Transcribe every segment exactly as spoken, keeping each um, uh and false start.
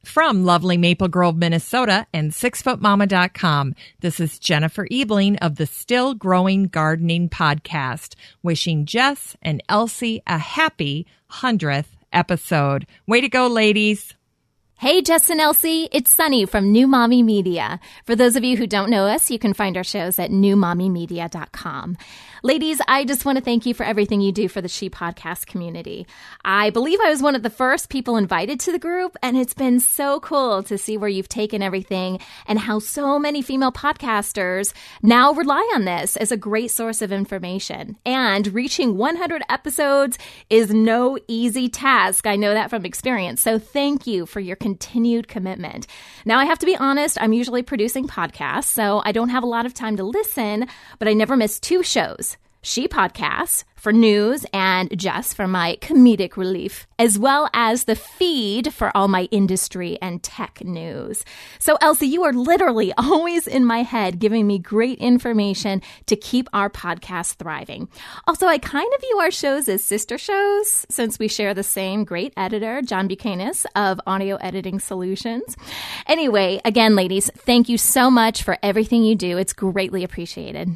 From lovely Maple Grove, Minnesota and six foot mama dot com, this is Jennifer Ebling of the Still Growing Gardening Podcast, wishing Jess and Elsie a happy hundredth episode. Way to go, ladies. Hey, Jess and Elsie, it's Sunny from New Mommy Media. For those of you who don't know us, you can find our shows at new mommy media dot com. Ladies, I just want to thank you for everything you do for the She Podcast community. I believe I was one of the first people invited to the group, and it's been so cool to see where you've taken everything and how so many female podcasters now rely on this as a great source of information. And reaching one hundred episodes is no easy task. I know that from experience. So thank you for your continued commitment. Now, I have to be honest, I'm usually producing podcasts, so I don't have a lot of time to listen, but I never miss two shows. She Podcasts for news and Jess for my comedic relief, as well as the feed for all my industry and tech news. So, Elsie, you are literally always in my head giving me great information to keep our podcast thriving. Also, I kind of view our shows as sister shows since we share the same great editor, John Buchanan of Audio Editing Solutions. Anyway, again, ladies, thank you so much for everything you do. It's greatly appreciated.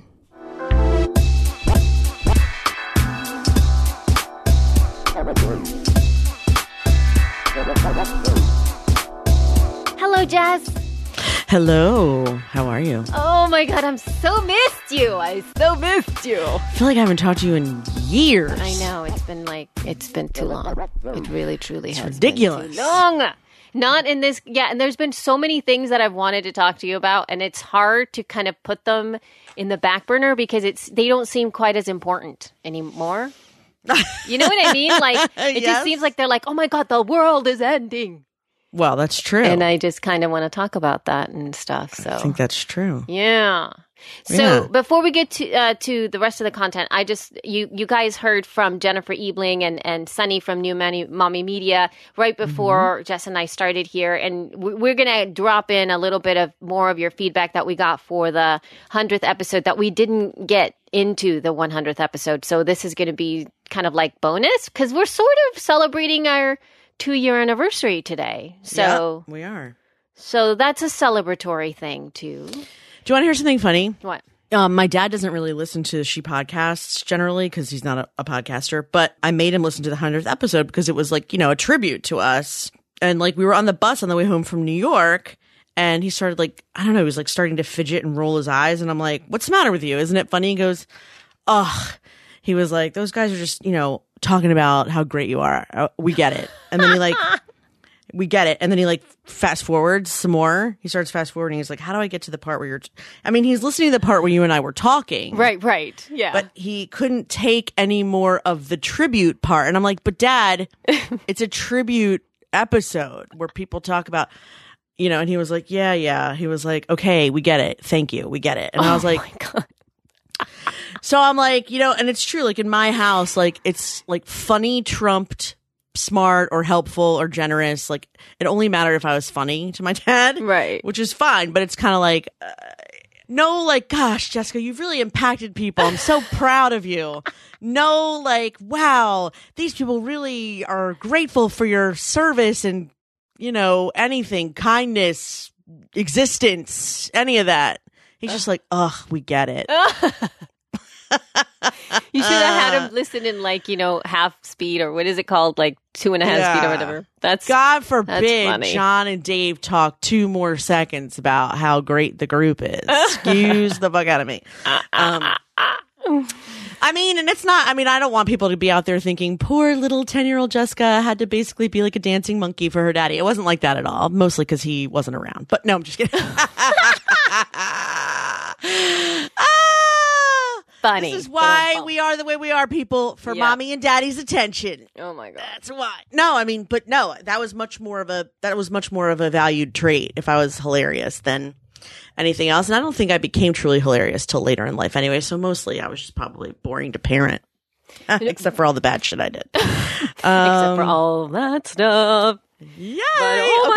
Hello, Jess. Hello. How are you? Oh my God, I'm so missed you. I so missed you. I feel like I haven't talked to you in years. I know. It's been like, it's been too long. It really, truly it's has ridiculous. been too long. Not in this. Yeah. And there's been so many things that I've wanted to talk to you about. And it's hard to kind of put them in the back burner because it's they don't seem quite as important anymore. You know what I mean? Like, it yes. just seems like they're like, oh my God, the world is ending. Well, that's true. And I just kind of want to talk about that and stuff. So I think that's true. Yeah. So yeah. before we get to uh, to the rest of the content, I just you you guys heard from Jennifer Ebling and, and Sunny from New Mommy Media right before mm-hmm. Jess and I started here, and we're gonna drop in a little bit of more of your feedback that we got for the hundredth episode that we didn't get into the one hundredth episode. So this is gonna be kind of like bonus because we're sort of celebrating our two year anniversary today. So yep, we are. So that's a celebratory thing too. Do you want to hear something funny? What? Um, my dad doesn't really listen to She Podcasts generally because he's not a, a podcaster, but I made him listen to the hundredth episode because it was like, you know, a tribute to us. And like we were on the bus on the way home from New York and he started like, I don't know, he was like starting to fidget and roll his eyes. And I'm like, what's the matter with you? Isn't it funny? He goes, ugh. He was like, those guys are just, you know, talking about how great you are. Uh, we get it. And then he like... We get it. And then he like fast forwards some more. He starts fast forwarding. He's like, how do I get to the part where you're, t-? I mean, he's listening to the part where you and I were talking. Right, right. Yeah. But he couldn't take any more of the tribute part. And I'm like, but Dad, it's a tribute episode where people talk about, you know, and he was like, yeah, yeah. He was like, okay, we get it. Thank you. We get it. And oh I was like, my God. So I'm like, you know, and it's true. Like in my house, like it's like funny trumped smart or helpful or generous. Like it only mattered if I was funny to my dad, right? Which is fine, but it's kind of like uh, no, like gosh, Jessica, you've really impacted people. I'm so proud of you. No, like wow, these people really are grateful for your service and you know anything, kindness, existence, any of that. He's just like, ugh, we get it. You should have had him listen in like, you know, half speed or what is it called? Like two and a half yeah. speed or whatever. That's God forbid that's John and Dave talk two more seconds about how great the group is. Excuse the fuck out of me. Um, I mean, and it's not, I mean, I don't want people to be out there thinking poor little ten year old Jessica had to basically be like a dancing monkey for her daddy. It wasn't like that at all. Mostly because he wasn't around. But no, I'm just kidding. Funny. This is why we are the way we are, people, for yeah. mommy and daddy's attention. Oh my God. That's why. No, I mean, but no, that was much more of a, that was much more of a valued trait if I was hilarious than anything else. And I don't think I became truly hilarious till later in life anyway. So mostly I was just probably boring to parent, except for all the bad shit I did. um, except for all that stuff. Yeah. But, oh my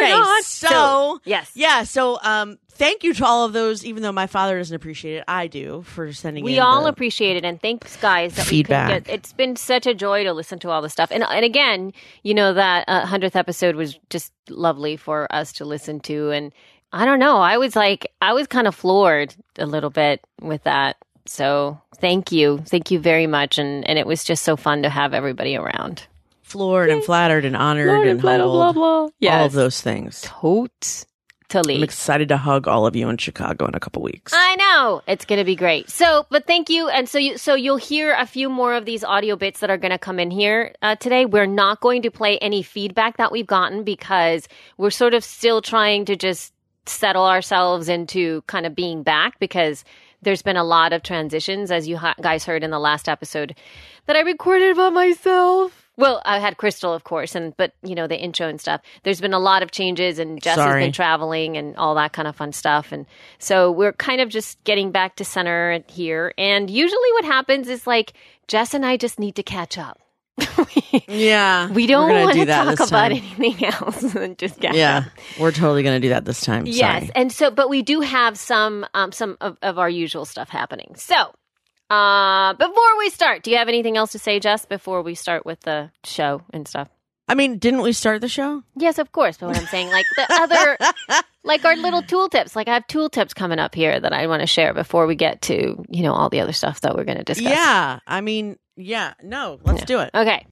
Okay, God. so, So, yes. yeah, so um, thank you to all of those, even though my father doesn't appreciate it, I do, for sending We in all the appreciate it, and thanks, guys, that feedback. we could get. It's been such a joy to listen to all this stuff, and and again, you know, that uh, hundredth episode was just lovely for us to listen to, and I don't know, I was like, I was kind of floored a little bit with that. So thank you, thank you very much, and and it was just so fun to have everybody around. floored and flattered and honored Floored and and flattered, humbled. blah, blah. All Yes. of those things. Totally. I'm excited to hug all of you in Chicago in a couple weeks. I know it's going to be great. So, but thank you, and so you, so you'll hear a few more of these audio bits that are going to come in here uh, today. We're not going to play any feedback that we've gotten because we're sort of still trying to just settle ourselves into kind of being back because there's been a lot of transitions, as you ha- guys heard in the last episode that I recorded by myself. Well, I had Crystal, of course, and but you know the intro and stuff. There's been a lot of changes, and Jess Sorry. has been traveling and all that kind of fun stuff, and so we're kind of just getting back to center here. And usually, what happens is like Jess and I just need to catch up. Yeah. We don't we're gonna want do to that talk this about time. anything else than just catch Yeah. up. We're totally going to do that this time. Yes, Sorry. and so, but we do have some um, some of, of our usual stuff happening. So. Uh, before we start, do you have anything else to say, Jess, before we start with the show and stuff? I mean, didn't we start the show? Yes, of course. But what I'm saying, like the other, like our little tool tips, like I have tool tips coming up here that I want to share before we get to, you know, all the other stuff that we're going to discuss. Yeah. I mean, yeah. No, let's Yeah. do it. Okay.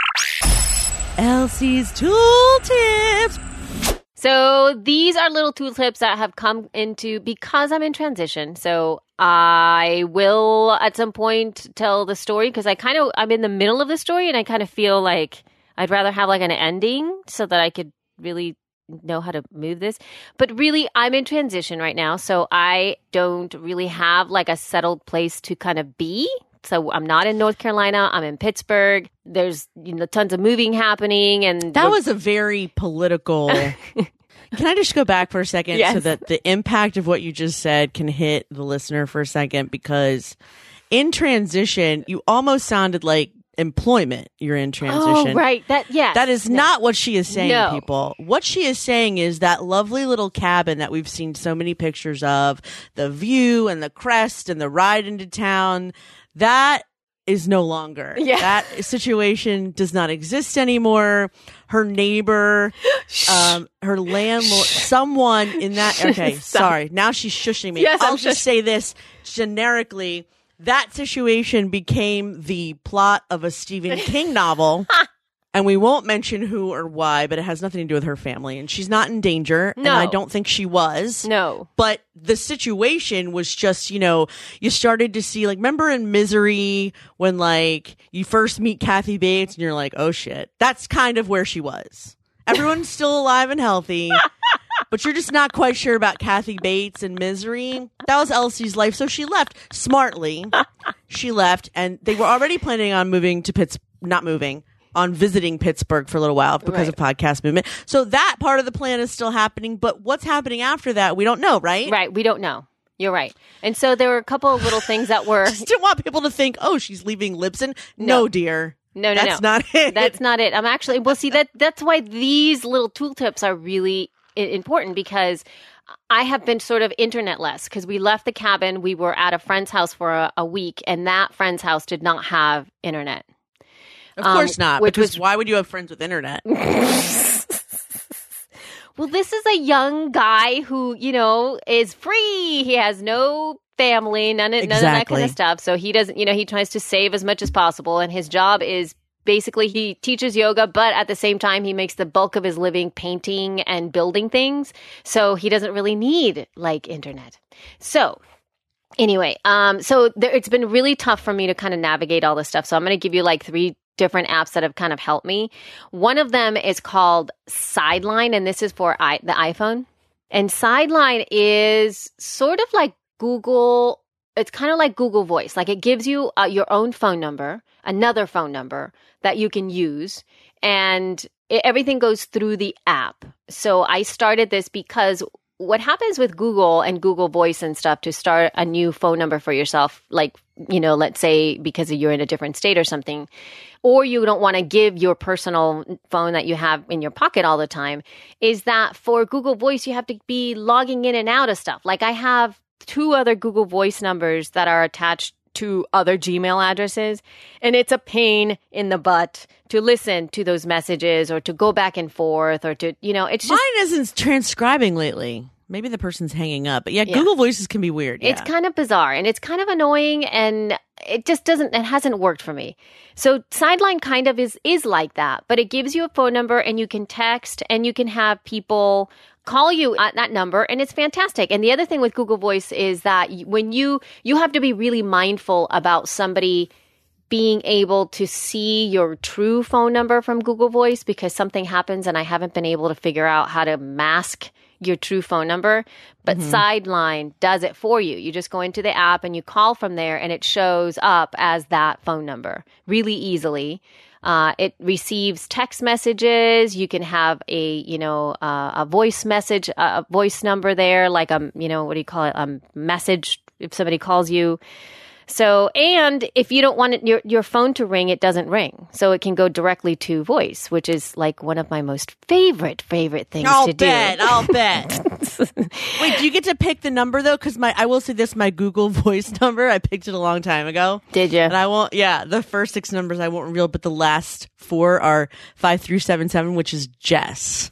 Elsie's Tool Tips. So these are little tool tips that have come into because I'm in transition. So I will at some point tell the story because I kind of, I'm in the middle of the story and I kind of feel like I'd rather have like an ending so that I could really know how to move this. But really, I'm in transition right now. So I don't really have like a settled place to kind of be. So I'm not in North Carolina. I'm in Pittsburgh. There's, you know, tons of moving happening. And That was a very political. Can I just go back for a second Yes. so that the impact of what you just said can hit the listener for a second? Because in transition, you almost sounded like employment. You're in transition. Oh, right. That, yeah. That is No. not what she is saying, No. people. What she is saying is that lovely little cabin that we've seen so many pictures of, the view and the crest and the ride into town, that is no longer. Yeah. That situation does not exist anymore. Her neighbor, um, her landlord, someone in that. Okay, Stop. sorry. Now she's shushing me. Yes, I'm I'll just shush- say this generically. That situation became the plot of a Stephen King novel. And we won't mention who or why, but it has nothing to do with her family. And she's not in danger. And No. I don't think she was. No. But the situation was just, you know, you started to see, like, remember in Misery when, like, you first meet Kathy Bates and you're like, oh, shit. That's kind of where she was. Everyone's still alive and healthy. But you're just not quite sure about Kathy Bates and Misery. That was Elsie's life. So she left smartly. She left. And they were already planning on moving to Pittsburgh, not moving. on visiting Pittsburgh for a little while because Right. of podcast movement. So that part of the plan is still happening, but what's happening after that, we don't know, right? Right. We don't know. You're right. And so there were a couple of little things that were. Just didn't want people to think, oh, she's leaving Libsyn. No, No. dear. No, no, That's no. not it. That's not it. I'm actually, well, see, that that's why these little tool tips are really i- important because I have been sort of internetless because we left the cabin. We were at a friend's house for a, a week, and that friend's house did not have internet. Of course um, not, which because was- why would you have friends with internet? Well, this is a young guy who, you know, is free. He has no family, none of, none of that Exactly. kind of stuff. So he doesn't, you know, he tries to save as much as possible. And his job is basically he teaches yoga, but at the same time, he makes the bulk of his living painting and building things. So he doesn't really need like internet. So anyway, um, so there, it's been really tough for me to kind of navigate all this stuff. So I'm going to give you like three different apps that have kind of helped me. One of them is called Sideline, and this is for I, the iPhone. And Sideline is sort of like Google. It's kind of like Google Voice. Like it gives you uh, your own phone number, another phone number that you can use, and it, everything goes through the app. So I started this because what happens with Google and Google Voice and stuff to start a new phone number for yourself, like, you know, let's say because you're in a different state or something, or you don't want to give your personal phone that you have in your pocket all the time, is that for Google Voice, you have to be logging in and out of stuff. Like I have two other Google Voice numbers that are attached to other Gmail addresses, and it's a pain in the butt to listen to those messages or to go back and forth or to, you know, it's just... Mine isn't transcribing lately. Maybe the person's hanging up. But yeah, Yeah. Google Voices can be weird. Yeah. It's kind of bizarre and it's kind of annoying and it just doesn't, it hasn't worked for me. So Sideline kind of is, is like that, but it gives you a phone number and you can text and you can have people call you at that number, and it's fantastic. And the other thing with Google Voice is that when you, you have to be really mindful about somebody being able to see your true phone number from Google Voice because something happens and I haven't been able to figure out how to mask your true phone number, but mm-hmm. Sideline does it for you. You just go into the app and you call from there and it shows up as that phone number really easily. Uh, it receives text messages. You can have a, you know, uh, a voice message, a voice number there, like a, you know, what do you call it? A message if somebody calls you. So, and if you don't want it, your, your phone to ring, it doesn't ring. So it can go directly to voice, which is like one of my most favorite, favorite things I'll to bet, do. I'll bet. Wait, do you get to pick the number though? Because my, I will say this, my Google Voice number, I picked it a long time ago. Did you? And I won't, yeah, the first six numbers I won't reveal, but the last four are five three seven seven, which is Jess.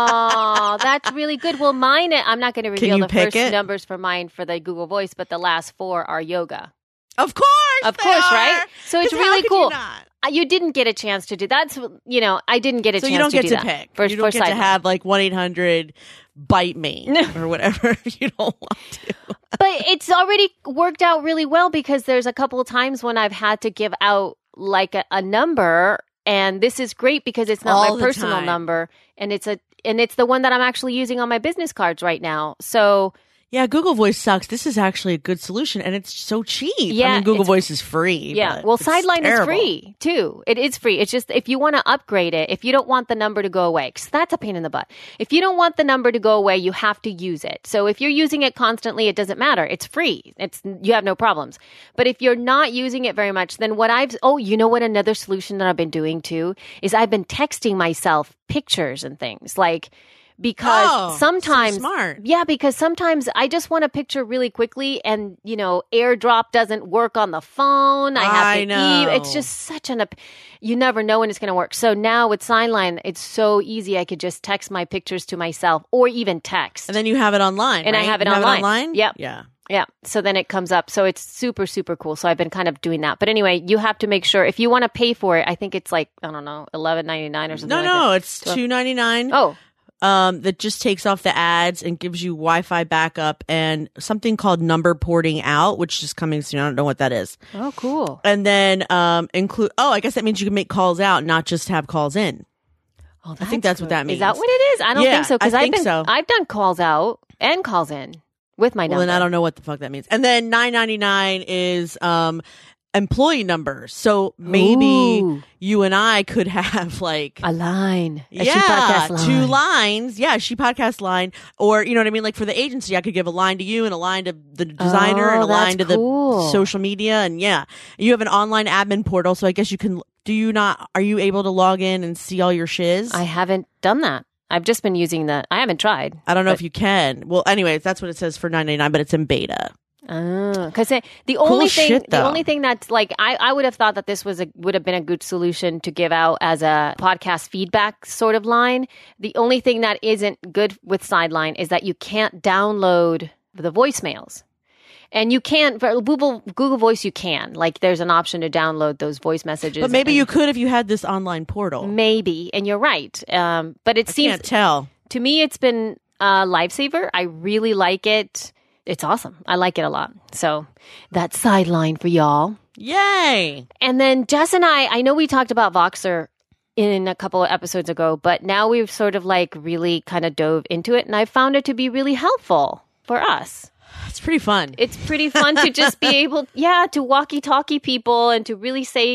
Oh, that's really good. Well, mine, I'm not going to reveal you the pick first it? numbers for mine for the Google Voice, but the last four are yoga. Of course, Of they course, are. right? So it's 'Cause how really could cool. You, not? Uh, You didn't get a chance to do that's you know I didn't get a So chance you don't to get do to that pick. for, you don't for get to Sideline. have like one eight hundred bite me or whatever if you don't want to. But it's already worked out really well because there's a couple of times when I've had to give out like a, a number, and this is great because it's not All my the personal time. number, and it's a and it's the one that I'm actually using on my business cards right now. So Yeah, Google Voice sucks. This is actually a good solution, and it's so cheap. Yeah, I mean, Google it's- Voice is free. yeah, but well, it's Sideline is terrible. free too. It is free. It's just if you want to upgrade it, if you don't want the number to go away, because that's a pain in the butt. If you don't want the number to go away, you have to use it. So if you're using it constantly, it doesn't matter. It's free. It's you have no problems. But if you're not using it very much, then what I've oh, you know what? Another solution that I've been doing too is I've been texting myself pictures and things like. Because Oh, so sometimes, smart. yeah, because sometimes I just want a picture really quickly, and you know, AirDrop doesn't work on the phone. I have I to know. e- It's just such an. You never know when it's going to work. So now with Sideline, it's so easy. I could just text my pictures to myself, or even text, And then you have it online, And I right? have it You online. online? Yep. Yeah. yeah. So then it comes up. So it's super, super cool. So I've been kind of doing that. But anyway, you have to make sure if you want to pay for it. I think it's like I don't know, eleven ninety nine or something. No, like no, that. it's two ninety nine. Oh. Um, that just takes off the ads and gives you Wi-Fi backup and something called number porting out, which is coming soon. I don't know what that is. Oh, cool. And then um, include. Oh, I guess that means you can make calls out, not just have calls in. Oh, I think that's what that Is means. that what it is? I don't Yeah, think so. Because I I've think been, so. I've done calls out and calls in with my Well, number. then I don't know what the fuck that means. And then nine ninety-nine is um, employee numbers. So maybe Ooh. you and I could have like A line. A yeah, She Podcast line. two lines. Yeah, she podcast line, or you know what I mean. Like for the agency, I could give a line to you and a line to the designer Oh, and a line to that's cool. the social media, and yeah, you have an online admin portal. So I guess you can. Do you not? Are you able to log in and see all your shiz? I haven't done that. I've just been using the. I haven't tried. I don't know but- if you can. Well, anyways, that's what it says for nine ninety-nine, but it's in beta. Because the only thing, shit, the though. only thing that's like, I, I would have thought that this was a would have been a good solution to give out as a podcast feedback sort of line. The only thing that isn't good with Sideline is that you can't download the voicemails. And you can for Google Google Voice. You can like there's an option to download those voice messages. But maybe and- you could if you had this online portal. maybe, and you're right. Um, but it I seems can't tell. to me it's been a lifesaver. I really like it. It's awesome. I like it a lot. So that's Sideline for y'all. Yay! And then Jess and I, I know we talked about Voxer in a couple of episodes ago, but now we've sort of like really kind of dove into it, and I found it to be really helpful for us. It's pretty fun. It's pretty fun to just be able, yeah, to walkie-talkie people and to really say,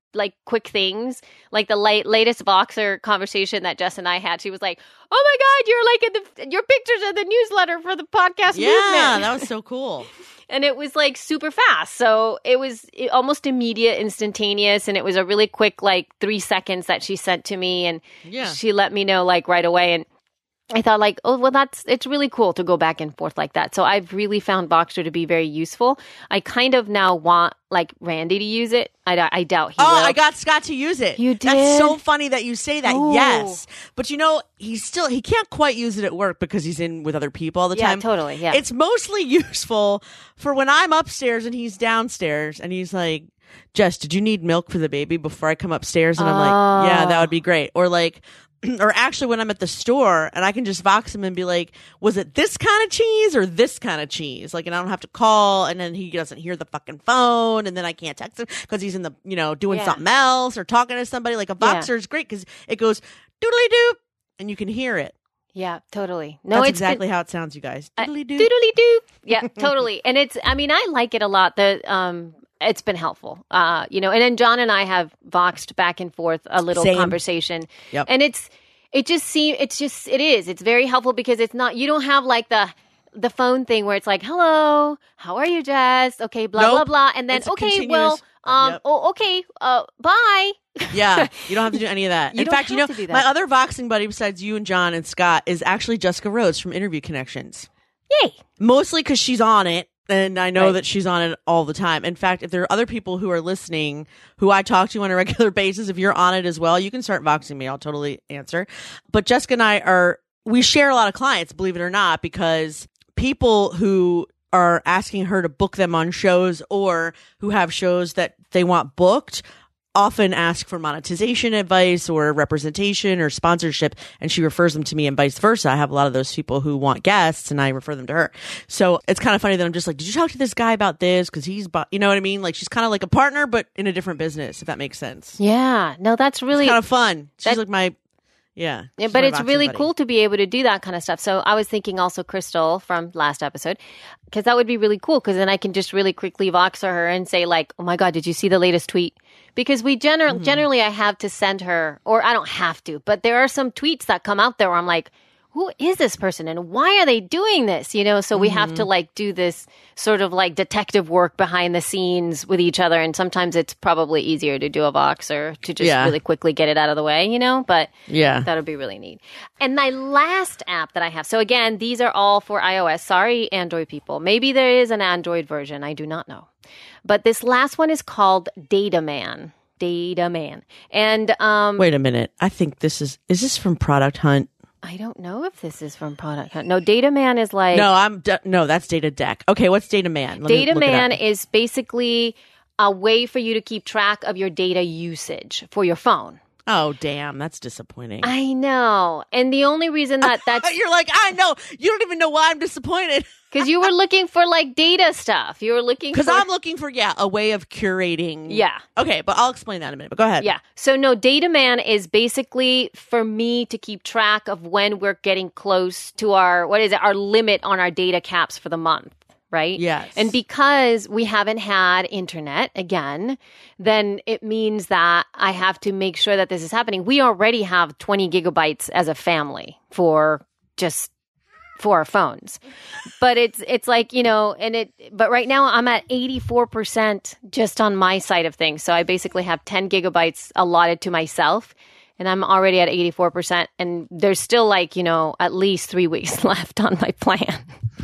like quick things. Like the late, latest Voxer conversation that Jess and I had, she was like, "Oh my God, you're like in the your pictures in the newsletter for the podcast yeah, movement." Yeah, that was so cool. And it was like super fast. So it was almost immediate, instantaneous. And it was a really quick, like three seconds that she sent to me. And yeah. she let me know like right away. And I thought like, oh, well, that's, it's really cool to go back and forth like that. So I've really found Voxer to be very useful. I kind of now want like Randy to use it. I, I doubt he oh, will. I got Scott to use it. You did? That's so funny that you say that. Oh. Yes. But you know, he's still, he can't quite use it at work because he's in with other people all the yeah, time. totally. Yeah. It's mostly useful for when I'm upstairs and he's downstairs and he's like, Jess, did you need milk for the baby before I come upstairs? And I'm Oh. like, yeah, that would be great. Or like, or actually when I'm at the store and I can just Vox him and be like, was it this kind of cheese or this kind of cheese? Like, and I don't have to call, and then he doesn't hear the fucking phone, and then I can't text him because he's in the, you know, doing Yeah. something else or talking to somebody. Like a Voxer Yeah. is great because it goes doodly doop and you can hear it. yeah, totally. No, That's it's exactly been, how it sounds, you guys. uh, Doodly doop. doodly doo. Yeah, totally. And it's, I mean, I like it a lot. The, um, it's been helpful, uh, you know, and then John and I have voxed back and forth a little Same. conversation. Yep. And it's, it just seems, it's just, it is, it's very helpful because it's not, you don't have like the, the phone thing where it's like, hello, how are you, Jess? Okay, blah, Nope. blah, blah. And then, It's a okay, well, continuous- um, Yep. oh, okay, uh, bye. Yeah, you don't have to do any of that. You In don't fact, you know, have to do that. my other Voxing buddy besides you and John and Scott is actually Jessica Rhodes from Interview Connections. Yay. Mostly because she's on it, and I know Right. that she's on it all the time. In fact, if there are other people who are listening who I talk to on a regular basis, if you're on it as well, you can start Voxing me. I'll totally answer. But Jessica and I are, we share a lot of clients, believe it or not, because people who are asking her to book them on shows or who have shows that they want booked often ask for monetization advice or representation or sponsorship, and she refers them to me and vice versa. I have a lot of those people who want guests and I refer them to her. So it's kind of funny that I'm just like, did you talk to this guy about this? Because he's, bu-, you know what I mean? Like she's kind of like a partner, but in a different business, if that makes sense. Yeah. No, that's really It's kind of fun. She's that- like my, yeah. Yeah, she's but my it's boxing really buddy. cool to be able to do that kind of stuff. So I was thinking also Crystal from last episode, because that would be really cool. Because then I can just really quickly Voxer her and say like, "Oh my God, did you see the latest tweet?" Because we gener- Mm-hmm. generally I have to send her, or I don't have to, but there are some tweets that come out there where I'm like, who is this person and why are they doing this? You know, so we have Mm-hmm. to like do this sort of like detective work behind the scenes with each other. And sometimes it's probably easier to do a Voxer to just Yeah. really quickly get it out of the way, you know, but Yeah. that would be really neat. And my last app that I have. So again, these are all for iOS. Sorry, Android people. Maybe there is an Android version. I do not know. But this last one is called Data Man. Data Man. And um, Wait a minute. I think this is, is this from Product Hunt? I don't know if this is from Product Hunt. No, Data Man is like No, I'm, d- no, that's Data Deck. Okay. What's Data Man? Let me Data look it Man up. is basically a way for you to keep track of your data usage for your phone. Oh, damn. That's disappointing. I know. And the only reason that that's You're like, I know. You don't even know why I'm disappointed. because you were looking for like data stuff. You were looking Because for I'm looking for, yeah, a way of curating. Yeah. Okay, but I'll explain that in a minute. But go ahead. Yeah. So no, Data Man is basically for me to keep track of when we're getting close to our, what is it, our limit on our data caps for the month, right? Yes. And because we haven't had internet again, then it means that I have to make sure that this is happening. We already have twenty gigabytes as a family for just for our phones. But it's it's like, you know, and it but right now I'm at eighty-four percent just on my side of things. So I basically have ten gigabytes allotted to myself and I'm already at eighty-four percent and there's still like, you know, at least three weeks left on my plan.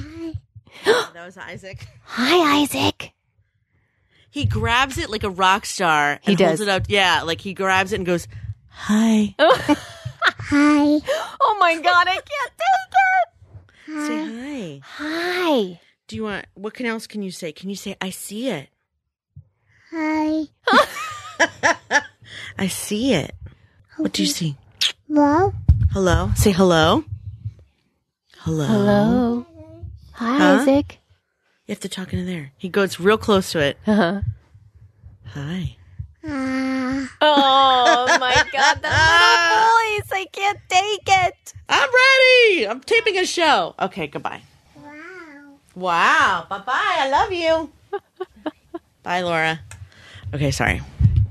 That was Isaac. Hi, Isaac. He grabs it like a rock star and He holds does. it out. Yeah, like he grabs it and goes, hi. Hi. Oh my God, I can't take it. Say hi. Hi. Do you want, what can else can you say? Can you say, I see it? Hi. I see it. What do you see? Hello? Hello? Say hello. Hello. Hello. Hi, Huh? Isaac. You have to talk into there. He goes real close to it. Uh-huh. Hi. Ah. Oh my God, that little voice. I can't take it. I'm ready. I'm taping a show. Okay, goodbye. Wow. Wow. Bye-bye. I love you. Bye, Laura. Okay, sorry.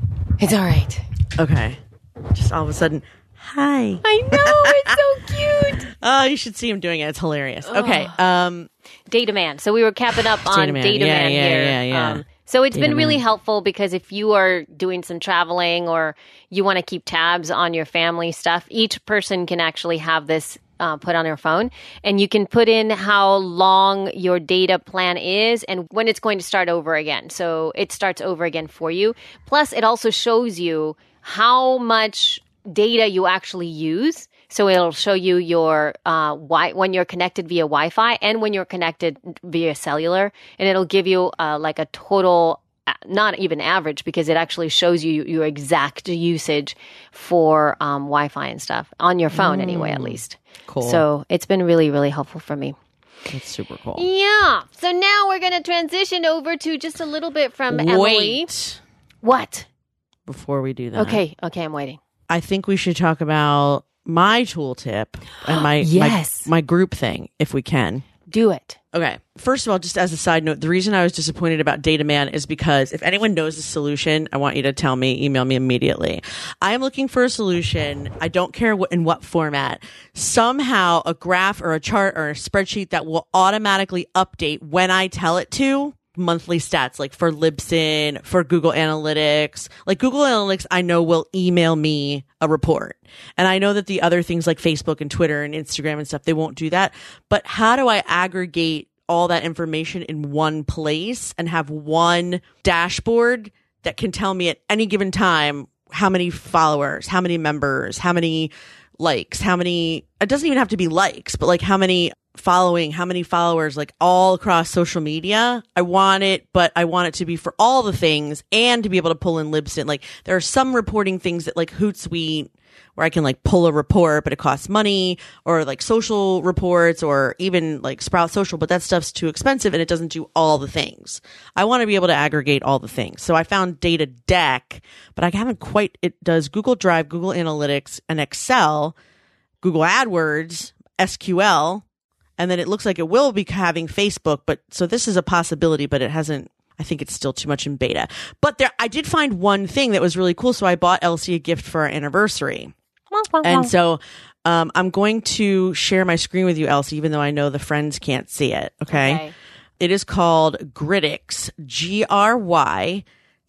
It's all right. Okay. Just all of a sudden, hi. I know. It's so cute. Oh, you should see him doing it. It's hilarious. Okay. Um, Data Man. So we were capping up on Data Man. Data Yeah, Man yeah, here. yeah, yeah. Um, so it's Data been really Man. helpful because if you are doing some traveling or you want to keep tabs on your family stuff, each person can actually have this uh, put on their phone, and you can put in how long your data plan is and when it's going to start over again. So it starts over again for you. Plus, it also shows you how much data you actually use. So it'll show you your uh, wi- when you're connected via Wi-Fi and when you're connected via cellular, and it'll give you uh, like a total, uh, not even average, because it actually shows you your exact usage for um, Wi-Fi and stuff on your phone anyway, at least. Cool. So it's been really, really helpful for me. That's super cool. Yeah. So now we're going to transition over to just a little bit from Emily. Wait. What? Before we do that. Okay. Okay. I'm waiting. I think we should talk about my tooltip and my, Yes. my my group thing, if we can. Do it. Okay. First of all, just as a side note, the reason I was disappointed about Data Man is because if anyone knows the solution, I want you to tell me, email me immediately. I am looking for a solution. I don't care what, in what format. Somehow a graph or a chart or a spreadsheet that will automatically update when I tell it to. Monthly stats, like for Libsyn, for Google Analytics. Like Google Analytics, I know will email me a report. And I know that the other things like Facebook and Twitter and Instagram and stuff, they won't do that. But how do I aggregate all that information in one place and have one dashboard that can tell me at any given time how many followers, how many members, how many likes, how many, it doesn't even have to be likes, but like how many following, how many followers, like all across social media. I want it, but I want it to be for all the things and to be able to pull in Libsyn. Like there are some reporting things that like Hootsuite where I can like pull a report, but it costs money, or like social reports, or even like Sprout Social, but that stuff's too expensive and it doesn't do all the things. I want to be able to aggregate all the things. So I found Data Deck, but I haven't quite, it does Google Drive, Google Analytics, and Excel, Google AdWords, S Q L, and then it looks like it will be having Facebook, but so this is a possibility, but it hasn't, I think it's still too much in beta. But there, I did find one thing that was really cool. So I bought Elsie a gift for our anniversary. And so um, I'm going to share my screen with you, Elsie, even though I know the friends can't see it. Okay. Okay. It is called Grytics, G R Y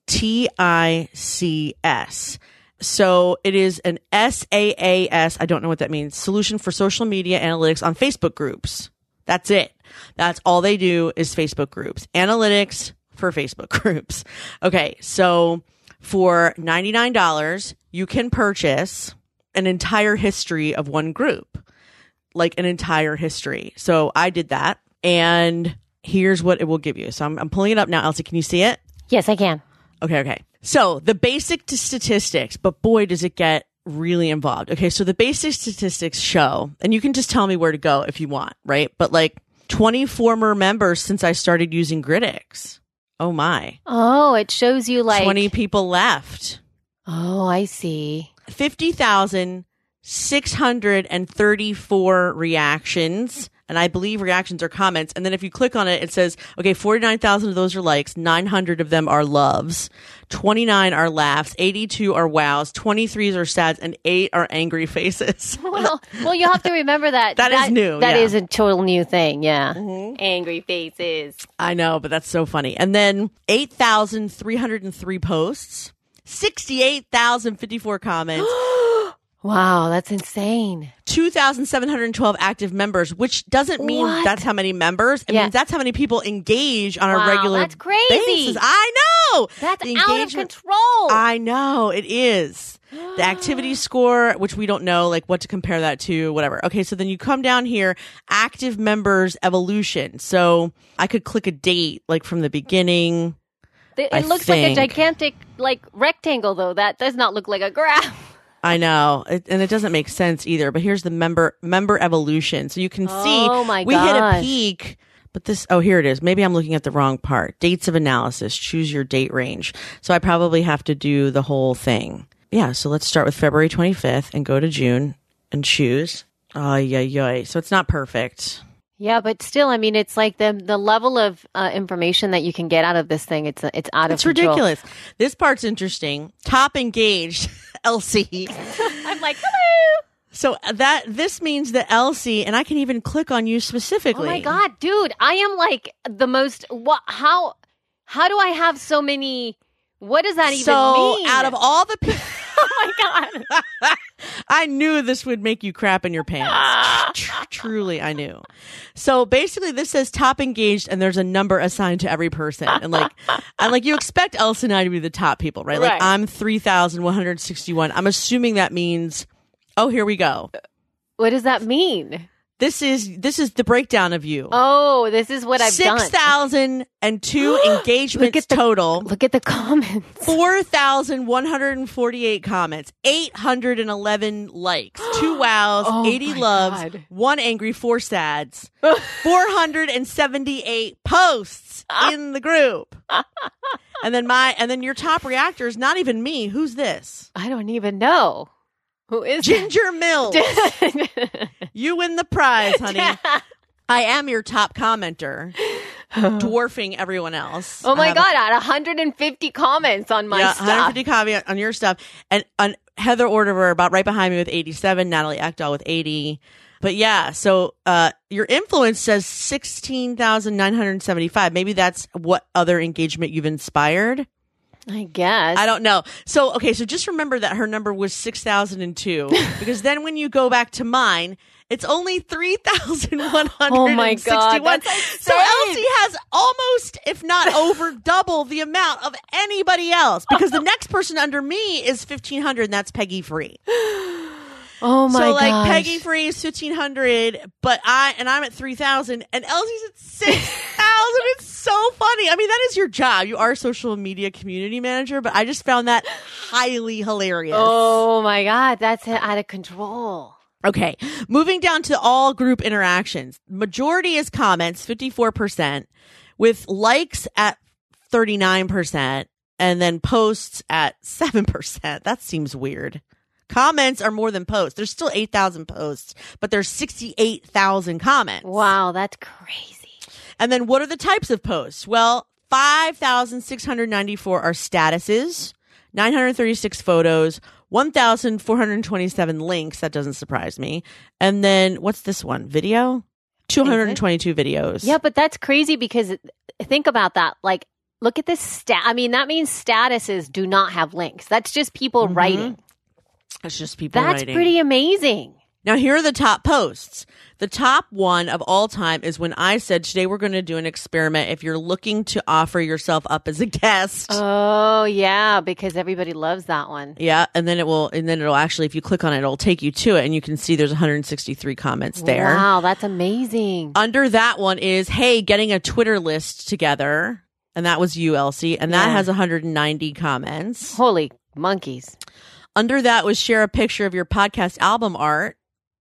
T I C S. So it is an S A A S, I don't know what that means, solution for social media analytics on Facebook groups. That's it. That's all they do is Facebook groups. Analytics for Facebook groups. Okay, so for ninety-nine dollars, you can purchase an entire history of one group. Like an entire history. So I did that, and here's what it will give you. So I'm, I'm pulling it up now. Elsie, can you see it? Yes, I can. Okay, okay. So the basic t- statistics, but boy, does it get really involved. Okay, so the basic statistics show, and you can just tell me where to go if you want, right? But like twenty former members since I started using Grytics. Oh my. Oh, it shows you like twenty people left. Oh, I see. fifty thousand six hundred thirty-four reactions. And I believe reactions are comments. And then if you click on it, it says, okay, forty-nine thousand of those are likes, nine hundred of them are loves, twenty-nine are laughs, eighty-two are wows, twenty-three are sads, and eight are angry faces. Well, well, you have to remember that That is new, That yeah. is a total new thing. Yeah, angry faces. I know, but that's so funny. And then eight thousand three hundred three posts, sixty-eight thousand fifty-four comments, Wow, that's insane. two thousand seven hundred twelve active members, which doesn't mean What? that's how many members. It Yeah. means that's how many people engage on Wow, a regular that's crazy. basis. I know. That's The out of engagement- control. I know it is. The activity score, which we don't know, like what to compare that to, whatever. Okay, so then you come down here, active members evolution. So I could click a date, like from the beginning. it I it looks like a think. gigantic like rectangle, though. That does not look like a graph. I know, it, and it doesn't make sense either. But here's the member member evolution, so you can see Oh, my we hit a gosh. peak. But this, oh, here it is. Maybe I'm looking at the wrong part. Dates of analysis. Choose your date range. So I probably have to do the whole thing. Yeah. So let's start with February twenty-fifth and go to June and choose. Oh, yeah, yeah. So it's not perfect. Yeah, but still, I mean, it's like the the level of uh, information that you can get out of this thing. It's it's out of It's control. ridiculous. This part's interesting. Top engaged, Elsie. I'm like, hello. So that this means that Elsie, and I can even click on you Oh specifically. my god, dude! I am like the most. What? How? How do I have so many? What does that even so mean? out of all the people, oh my god! I knew this would make you crap in your pants. Tr- Truly, I knew. So basically, this says top engaged, and there's a number assigned to every person. And like, and like you expect Elsie and I to be the top people, right? Like Right. I'm three thousand one hundred sixty-one. I'm assuming that means, oh, here we go. What does that mean? This is this is the breakdown of you. Oh, this is what I've done. Six thousand and two engagements at the- total. Look at the comments. Four thousand one hundred forty-eight comments, eight hundred eleven likes, two wows, Oh eighty my loves, God. one angry, four sads, four hundred seventy-eight posts in the group. And then my and then your top reactor is not even me. Who's this? I don't even know. Who is Ginger Mills. it? You win the prize, honey. I am your top commenter, dwarfing everyone else. Oh I my have god, I had one hundred fifty comments on my yeah, stuff. one hundred fifty comments on your stuff, and on Heather Ordever about right behind me with eighty-seven, Natalie Ekdahl with eighty. But yeah, so uh, your influence says sixteen thousand nine hundred seventy-five. Maybe that's what other engagement you've inspired. I guess. I don't know. So, okay, so just remember that her number was six thousand two, because then when you go back to mine, it's only three thousand one hundred sixty-one. Oh my God, that's so insane. Elsie has almost, if not over, double the amount of anybody else, because the next person under me is fifteen hundred, and that's Peggy Free. Oh my so like gosh. Peggy Free is fifteen hundred, but I and I'm at three thousand, and Elsie's at six thousand. It's so funny. I mean, that is your job. You are a social media community manager, but I just found that highly hilarious. Oh my god, that's out of control. Okay, moving down to all group interactions. Majority is comments, fifty-four percent, with likes at thirty-nine percent, and then posts at seven percent. That seems weird. Comments are more than posts. There's still eight thousand posts, but there's sixty-eight thousand comments. Wow, that's crazy. And then what are the types of posts? Well, five thousand six hundred ninety-four are statuses, nine hundred thirty-six photos, one thousand four hundred twenty-seven links. That doesn't surprise me. And then what's this one? Video? two hundred twenty-two videos. Yeah, but that's crazy because think about that. Like, look at this stat. I mean, that means statuses do not have links. That's just people Mhm. writing. It's just people That's writing. pretty amazing. Now, here are the top posts. The top one of all time is when I said, today we're going to do an experiment. If you're looking to offer yourself up as a guest. Oh, yeah, because everybody loves that one. Yeah. And then it will, and then it'll actually, if you click on it, it'll take you to it. And you can see there's one hundred sixty-three comments there. Wow, that's amazing. Under that one is, hey, getting a Twitter list together. And that was you, Elsie. And that Yeah. has one hundred ninety comments. Holy monkeys. Under that was share a picture of your podcast album art.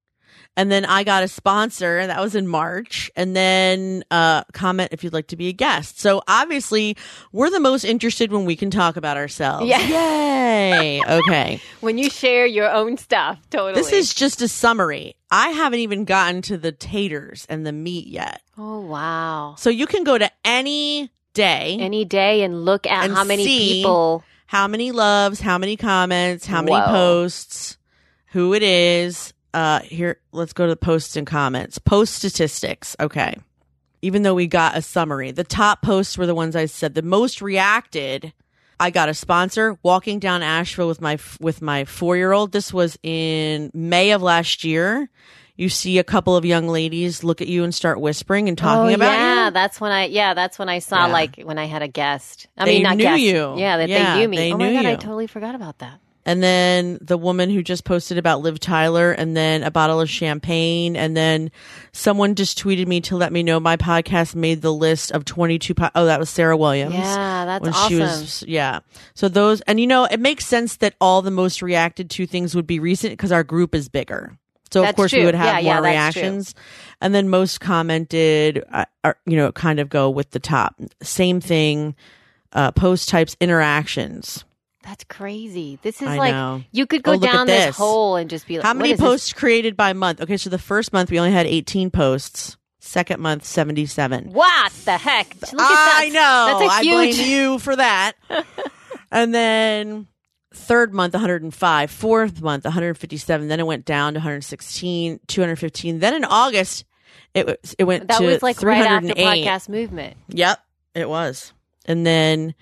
And then I got a sponsor, and that was in March. And then uh comment if you'd like to be a guest. So obviously, we're the most interested when we can talk about ourselves. Yeah. Yay. Okay. When you share your own stuff, totally. This is just a summary. I haven't even gotten to the taters and the meat yet. Oh, wow. So you can go to any day, Any day and look at And how many see- people. how many loves, how many comments, how many Whoa. posts, who it is. Uh, here, let's go to the posts and comments. Post statistics. Okay. Even though we got a summary, the top posts were the ones I said the most reacted. I got a sponsor walking down Asheville with my, with my four-year-old. This was in May of last year. You see a couple of young ladies look at you and start whispering and talking oh, about yeah, you. that's when I yeah, that's when I saw Yeah. like when I had a guest. I They mean, not knew guest. you. Yeah, that Yeah, they knew me. they oh my knew god, I you. totally forgot about that. And then the woman who just posted about Liv Tyler, and then a bottle of champagne. And then someone just tweeted me to let me know my podcast made the list of twenty-two. Po- oh, that was Sarah Williams. Yeah, that's when awesome. she was, yeah. So those, and you know, it makes sense that all the most reacted to things would be recent because our group is bigger. So of That's course we true. would have Yeah, more yeah, that's reactions. And then most commented, uh, are, you know, kind of go with the top. Same thing, uh, post types, interactions. That's crazy. This is I like know. you could go Oh, look at down this. this. hole and just be like, How what many is this? posts created by month? Okay, so the first month we only had eighteen posts. Second month, seventy-seven. What the heck? Look at I that. know. That's a I huge. blame you for that. And then third month, one hundred five. Fourth month, one hundred fifty-seven. Then it went down to one hundred sixteen, two hundred fifteen. Then in August, it was it went That to was like right after three hundred eight. podcast movement. Yep, it was. And then,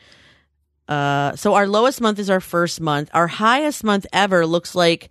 uh, so our lowest month is our first month. Our highest month ever looks like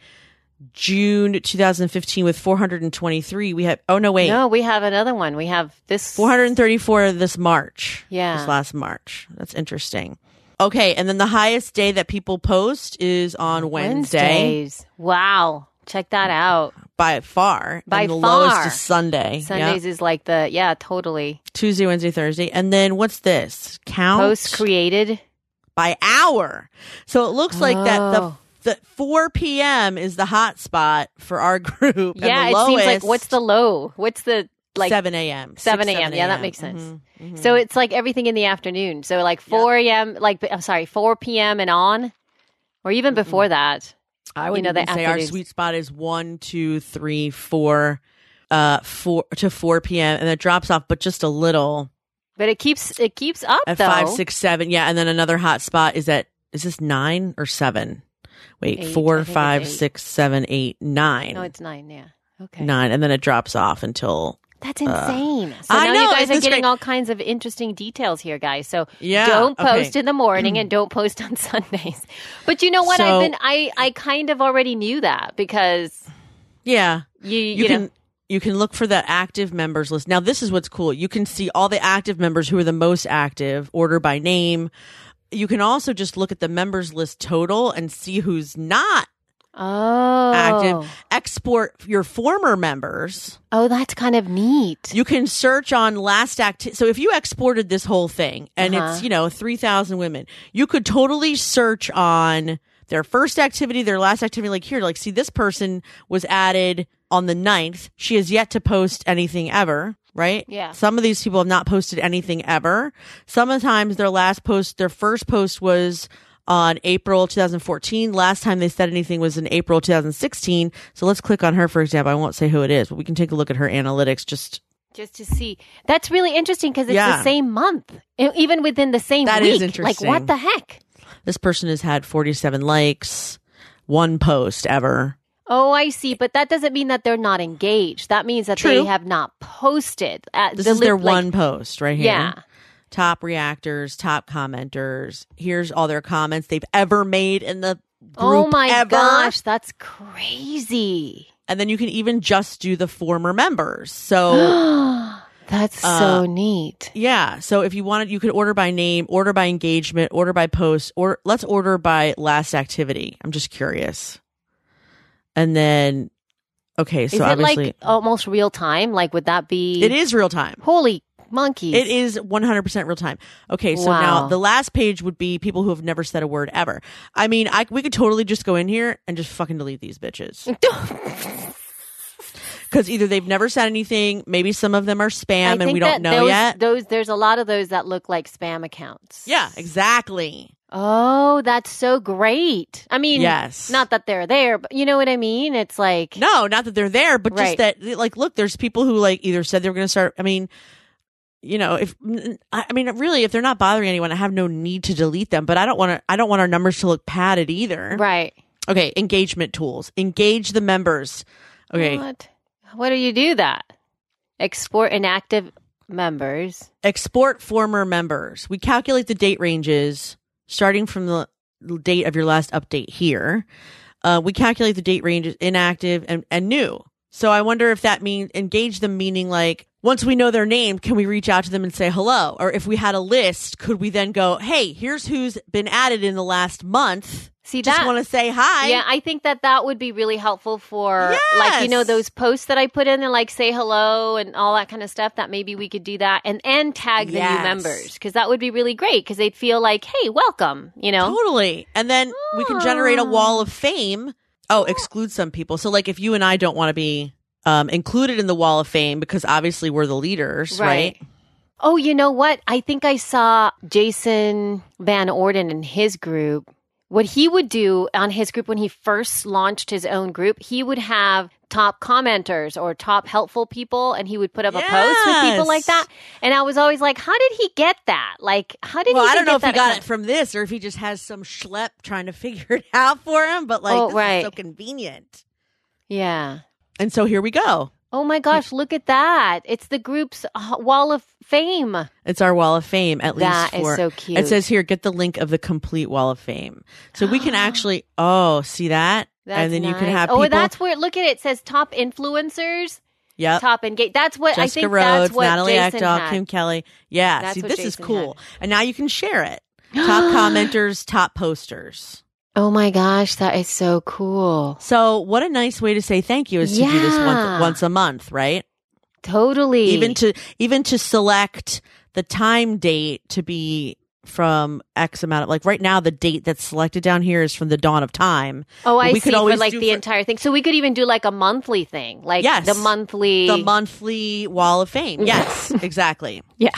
June twenty fifteen with four hundred twenty-three. We have, oh no, wait. No, we have another one. We have this. four hundred thirty-four this March. Yeah. This last March. That's interesting. Okay. And then the highest day that people post is on Wednesday. Wednesdays. Wow. Check that out. By far. By and the far. lowest is Sunday. Sundays Yeah. is like the, yeah, totally. Tuesday, Wednesday, Thursday. And then what's this? Count Post created. by hour. So it looks like that the Oh. the four p.m. is the hot spot for our group. and Yeah, the it lowest, seems like, what's the low? What's the, like, seven a.m. seven six, a.m. Yeah, that makes sense. Mhm, mhm. So it's like everything in the afternoon. So like four a.m., like, I'm sorry, four p.m. and on, or even before that. I would you know, even the say our afternoons. sweet spot is one, two, three, four, uh, four to four p.m. and it drops off, but just a little But it keeps, it keeps up at though. five, six, seven. Yeah, and then another hot spot is at is this nine or seven? Wait, Eight, I four, think it's five, eight. six, seven, eight, nine. No, it's nine. Yeah. Okay. Nine, and then it drops off until That's insane. so I now know, you guys isn't are this getting great? all kinds of interesting details here, guys. So Yeah, don't post okay. in the morning and don't post on Sundays. But you know what? So- I've been I I kind of already knew that because yeah. you you, You, know can you can look for the active members list. Now this is what's cool. You can see all the active members who are the most active, order by name. You can also just look at the members list total and see who's not oh active. Export your former members. oh that's kind of neat. You can search on last acti So if you exported this whole thing and Uh-huh. it's, you know, three thousand women, you could totally search on their first activity, their last activity. Like here, like, see, this person was added on the ninth. She has yet to post anything ever, right? Yeah. Some of these people have not posted anything ever. Sometimes their last post, their first post was on April twenty fourteen. Last time they said anything was in April twenty sixteen. So let's click on her, for example. I won't say who it is, but we can take a look at her analytics. Just Just to see. That's really interesting because it's Yeah. the same month, E- even within the same That week. is Like interesting. what the heck? this person has had forty-seven likes, one post ever. Oh, I see. But that doesn't mean that they're not engaged. That means that True. they have not posted. At This the is li- their like- one post right here. Yeah. Top reactors, top commenters. Here's all their comments they've ever made in the group Oh my ever. gosh, that's crazy. And then you can even just do the former members. So That's Uh, so neat. yeah. So if you wanted, you could order by name, order by engagement, order by post, or let's order by last activity. I'm just curious. And then, okay, so Is it obviously like almost real time? Like, would that be? it is real time. Holy monkeys! It is one hundred percent real time. Okay, so Wow. now the last page would be people who have never said a word ever. I mean, I we could totally just go in here and just fucking delete these bitches. Because either they've never said anything, maybe some of them are I spam and think we don't that know those, yet. Those there's a lot of those that look like spam accounts. Yeah, exactly. Oh, that's so great. I mean, Yes. not that they're there, but you know what I mean? It's like, No, not that they're there, but just Right. that, like, look, there's people who like either said they were going to start. I mean, you know, if I I mean, really, if they're not bothering anyone, I have no need to delete them. But I don't want to. I don't want our numbers to look padded either. right. Okay, engagement tools. Engage the members. Okay, What? What do you do that? Export inactive members. export former members. We calculate the date ranges starting from the date of your last update here. Uh, we calculate the date ranges inactive and, and new. So I wonder if that means engage them, meaning like once we know their name, can we reach out to them and say hello? Or if we had a list, could we then go, hey, here's who's been added in the last month. See, Just that want to say hi. Yeah, I think that that would be really helpful for, like, you know, Yes. those posts that I put in and, like, say hello and all that kind of stuff, that maybe we could do that and, and tag the Yes. new members because that would be really great because they'd feel like, hey, welcome, you know? Totally. And then we can generate a wall of fame. Oh, exclude some people. So like if you and I don't want to be um, included in the wall of fame because obviously we're the leaders, right? Oh, you know what? I think I saw Jason Van Orden in his group what he would do on his group when he first launched his own group, he would have top commenters or top helpful people, and he would put up Yes. a post with people like that. And I was always like, how did he get that? Like, how did Well, he I don't know get if he that got account? it from this or if he just has some schlep trying to figure it out for him, but like, Oh, this right. is so convenient. Yeah. And so here we go. Oh my gosh, look at that. It's the group's uh, wall of fame. It's our wall of fame, at That least is for. so cute. It says here, get the link of the complete wall of fame. So we can actually, oh, see that? That's and then you can nice. have Oh, people. that's where, look at it. It says top influencers, Yep. top engage. That's what I Jessica think Rhodes, that's what Natalie Jason Ekdahl, had. Kim Kelly. Yeah. That's see, what this is Jason cool. And now you can share it. Top commenters, top posters. Oh my gosh, that is so cool. So what a nice way to say thank you is to do this Yeah. once, once a month, right? Totally. Even to even to select the time date to be from X amount of, like right now the date that's selected down here is from the dawn of time. Oh, I we see. could always for like do the for- entire thing. So we could even do like a monthly thing, like Yes. the monthly. The monthly wall of fame. Yes, exactly. Yeah.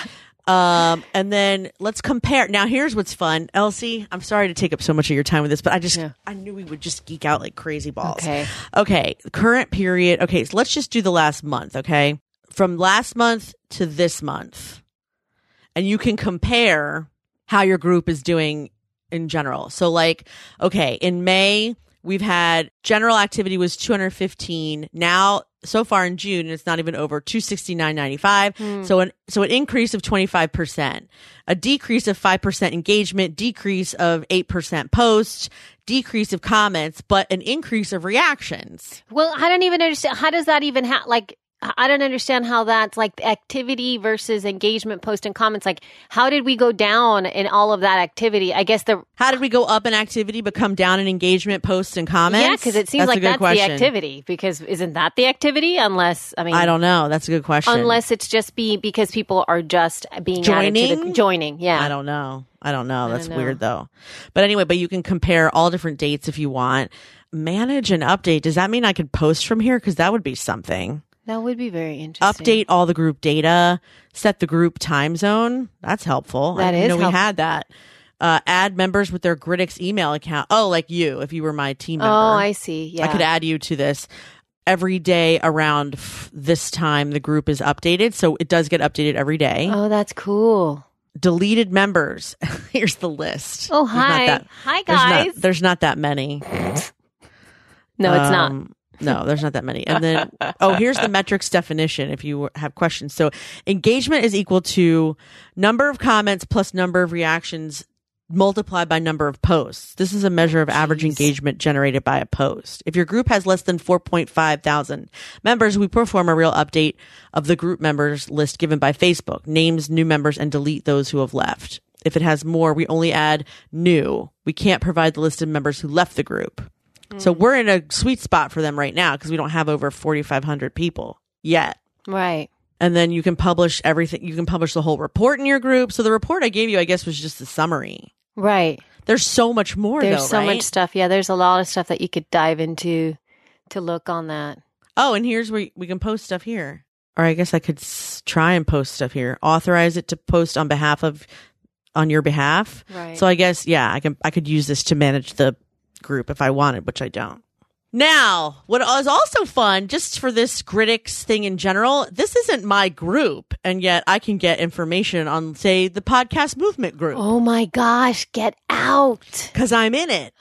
Um, and then let's compare. Now, here's what's fun. Elsie, I'm sorry to take up so much of your time with this, but I just, Yeah. I knew we would just geek out like crazy balls. Okay. Okay. Current period. Okay. So let's just do the last month. Okay. From last month to this month. And you can compare how your group is doing in general. So like, okay, in May, we've had general activity was two hundred fifteen. Now, so far in June, and it's not even over, two sixty-nine ninety-five. So an so an increase of twenty-five percent, a decrease of five percent engagement, decrease of eight percent posts, decrease of comments, but an increase of reactions. Well, I don't even understand. How does that even ha- like? I don't understand how that's like activity versus engagement, post and comments. Like, how did we go down in all of that activity? I guess the How did we go up in activity but come down in engagement, posts, and comments? yeah, because it seems That's a like good that's question. the activity. Because isn't that the activity? Unless I mean, I don't know. That's a good question. unless it's just be because people are just being added to the Joining? joining. Yeah, I don't know. I don't know. That's know. weird though. But anyway, but you can compare all different dates if you want. Manage and update. Does that mean I could post from here? Because that would be something. That would be very interesting. Update all the group data. Set the group time zone. That's helpful. That I didn't is know we helpful. had that. Uh, add members with their Gridix email account. Oh, like you, if you were my team member. Oh, I see. Yeah. I could add you to this. Every day around f- this time, the group is updated. So it does get updated every day. Oh, that's cool. Deleted members. Here's the list. Oh, There's not hi. that- Hi, there's not- guys. There's not that many. No, it's not. Um, No, there's not that many. And then, oh, here's the metrics definition if you have questions. So engagement is equal to number of comments plus number of reactions multiplied by number of posts. This is a measure of average engagement generated by a post. If your group has less than four point five thousand members, we perform a real update of the group members list given by Facebook, names new members, and delete those who have left. If it has more, we only add new. We can't provide the list of members who left the group. So we're in a sweet spot for them right now because we don't have over forty-five hundred people yet. Right. And then you can publish everything. You can publish the whole report in your group. So the report I gave you, I guess, was just a summary. Right. There's so much more, There's though, so right? much stuff. Yeah, there's a lot of stuff that you could dive into to look on that. Oh, and here's where we can post stuff here. Or I guess I could s- try and post stuff here. Authorize it to post on behalf of, on your behalf. Right. So I guess, yeah, I can, I could use this to manage the group if I wanted, which I don't. Now, what is also fun, just for this Gridix thing in general, this isn't my group, and yet I can get information on, say, the podcast movement group Oh my gosh, get out. because I'm in it.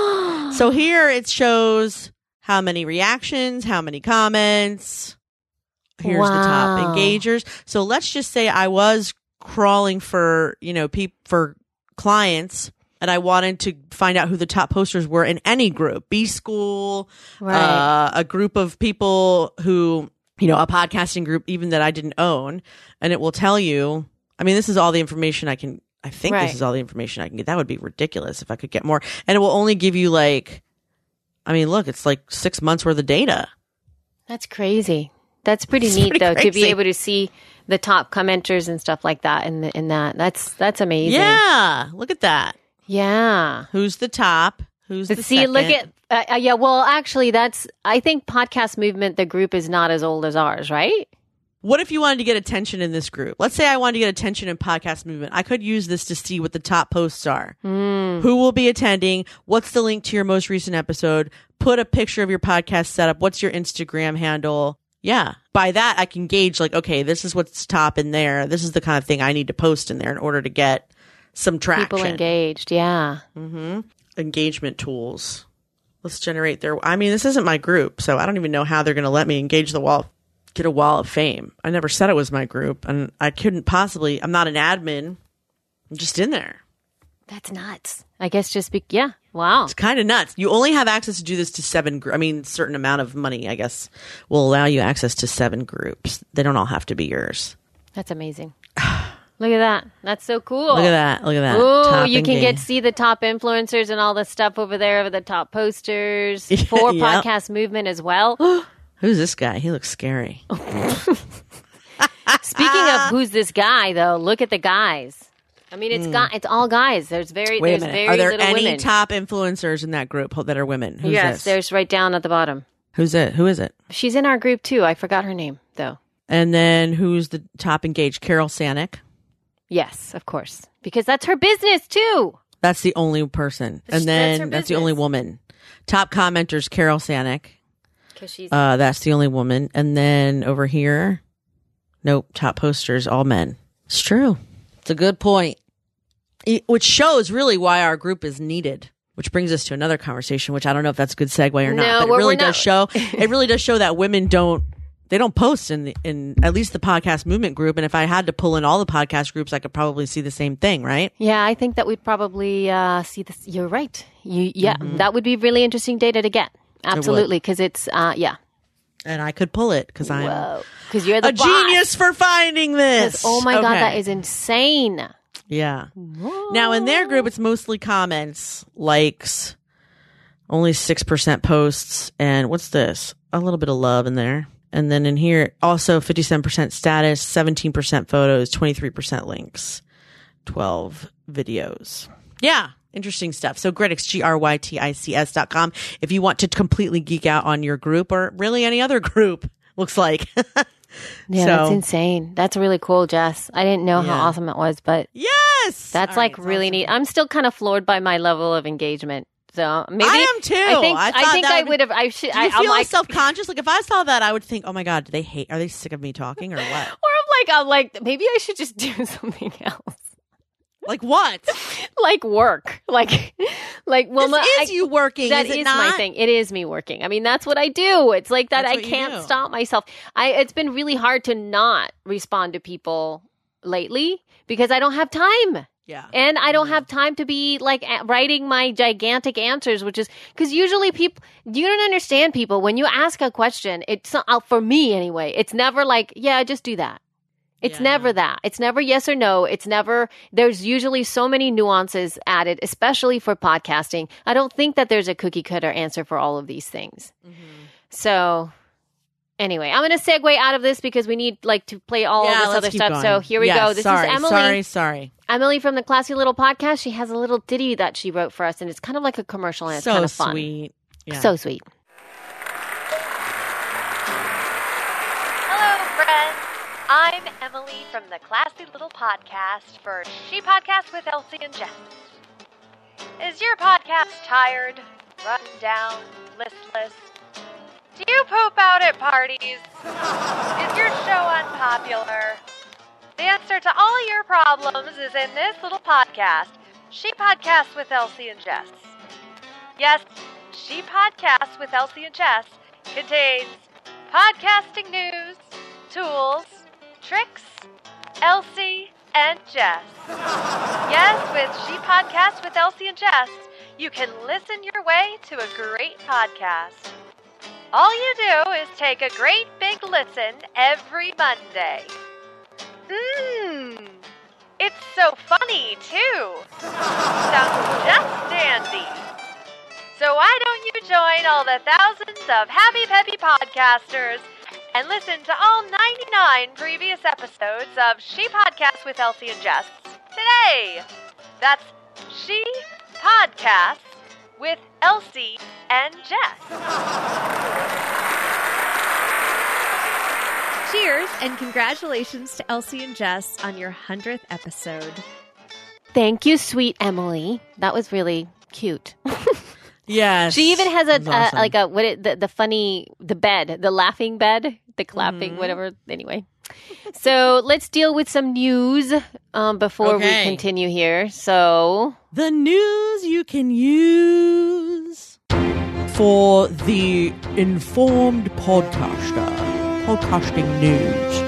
So here it shows how many reactions, how many comments. Here's the top Wow. engagers. So let's just say I was crawling for, you know, peop- for clients. And I wanted to find out who the top posters were in any group, B School, Right. uh, a group of people who, you know, a podcasting group even that I didn't own. And it will tell you, I mean, this is all the information I can, I think Right. this is all the information I can get. That would be ridiculous if I could get more. And it will only give you like, I mean, look, it's like six months worth of data. That's crazy. That's pretty It's neat pretty though to be crazy. able to see the top commenters and stuff like that in the, in that. That's that's amazing. Yeah. Look at that. Yeah. Who's the top? Who's But the see, second? look at uh, uh, yeah. Well, actually, that's I think podcast movement. The group is not as old as ours, right? What if you wanted to get attention in this group? Let's say I wanted to get attention in Podcast Movement. I could use this to see what the top posts are. Mm. Who will be attending? What's the link to your most recent episode? Put a picture of your podcast setup. What's your Instagram handle? Yeah. By that, I can gauge like, okay, this is what's top in there. This is the kind of thing I need to post in there in order to get some traction. People engaged. Yeah. Mm-hmm. Engagement tools. Let's generate their, I mean, this isn't my group, so I don't even know how they're going to let me engage the wall, get a wall of fame. I never said it was my group, and I couldn't possibly, I'm not an admin. I'm just in there. That's nuts. I guess just be, yeah. Wow. It's kind of nuts. You only have access to do this to seven, gr- I mean, certain amount of money, I guess, will allow you access to seven groups. They don't all have to be yours. That's amazing. Look at that. That's so cool. Look at that. Look at that. Ooh, Top you can engage- get to see the top influencers and all the stuff over there of the top posters for Yep. Podcast Movement as well. Who's this guy? He looks scary. Speaking of who's this guy, though, look at the guys. I mean, it's got it's all guys. There's very Wait a there's minute. very Are there little any women. top influencers in that group that are women? Who's yes, this? there's right down at the bottom. Who's it? Who is it? She's in our group too. I forgot her name though. And then who's the top engaged? Carol Sanick. Yes, of course, because that's her business too. That's the only person. That's And then her that's the only business. woman. Top commenters, Carol Sanick. Because she's Uh, that's the only woman. And then over here, nope, top posters, all men. It's true. It's a good point. It- which shows really why our group is needed. Which brings us to another conversation, which I don't know if that's a good segue or No, not. But it we're- really we're does show. It really does show that women don't. They don't post in the, in at least the Podcast Movement group. And if I had to pull in all the podcast groups, I could probably see the same thing, right? yeah. I think that we'd probably uh, see this. You're right. You yeah, Mm-hmm. that would be really interesting data to get. Absolutely, because it's uh, yeah. And I could pull it because I'm Whoa, because you're the a boss. genius for finding this. 'Cause, oh my god, Okay. that is insane. Yeah. Now in their group, it's mostly comments, likes, only six percent posts, and what's this? A little bit of love in there. And then in here, also fifty-seven percent status, seventeen percent photos, twenty-three percent links, twelve videos. Yeah. Interesting stuff. So Grytics, G R Y T I C S dot com. If you want to completely geek out on your group or really any other group, looks like. Yeah, So- that's insane. That's really cool, Jess. I didn't know Yeah. how awesome it was, but Yes. that's All like right, really awesome. neat. I'm still kind of floored by my level of engagement. So maybe I am too. I think I I, thought think that I would- would have. I should. Do I, you I'm feel like, self-conscious? Like if I saw that, I would think, oh my God, do they hate, are they sick of me talking or what? or I'm like, I'm like, maybe I should just do something else, Like what? like work, like, like. Well, This my- is I- you working, That is it is not? my thing. It is me working. I mean, that's what I do. It's like that. That's I what you can't do. stop myself. I. It's been really hard to not respond to people lately because I don't have time. Yeah. And I don't have time to be like a- writing my gigantic answers, which is because usually people, you don't understand people. When you ask a question, it's not, uh, for me anyway, it's never like, yeah, just do that. It's Yeah. never that. It's never yes or no. It's never, there's usually so many nuances added, especially for podcasting. I don't think that there's a cookie cutter answer for all of these things. So anyway, I'm going to segue out of this because we need like to play all Yeah, of this let's other keep stuff. going. So here we Yes, go. This sorry, is Emily. Sorry, sorry. Emily from the Classy Little Podcast. She has a little ditty that she wrote for us, and it's kind of like a commercial, and it's So kind of fun. sweet. Yeah. So sweet. Hello, friends. I'm Emily from the Classy Little Podcast for She Podcast with Elsie and Jess. Is your podcast tired, run down, listless? Do you poop out at parties? Is your show unpopular? The answer to all your problems is in this little podcast, She Podcasts with Elsie and Jess. Yes, She Podcasts with Elsie and Jess contains podcasting news, tools, tricks, Elsie, and Jess. Yes, with She Podcasts with Elsie and Jess, you can listen your way to a great podcast. All you do is take a great big listen every Monday. Mmm, it's so funny, too. Sounds just dandy. So why don't you join all the thousands of happy peppy podcasters and listen to all ninety-nine previous episodes of She Podcasts with Elsie and Jess today. That's She Podcasts with Elsie and Jess. Cheers and congratulations to Elsie and Jess on your hundredth episode. Thank you, sweet Emily. That was really cute. Yes. She even has a, That's a awesome. like a what it, the the funny the bed, the laughing bed, the clapping, Mm-hmm. whatever. Anyway, so let's deal with some news um, before Okay. we continue here. So The news you can use for the informed podcaster. Podcasting news.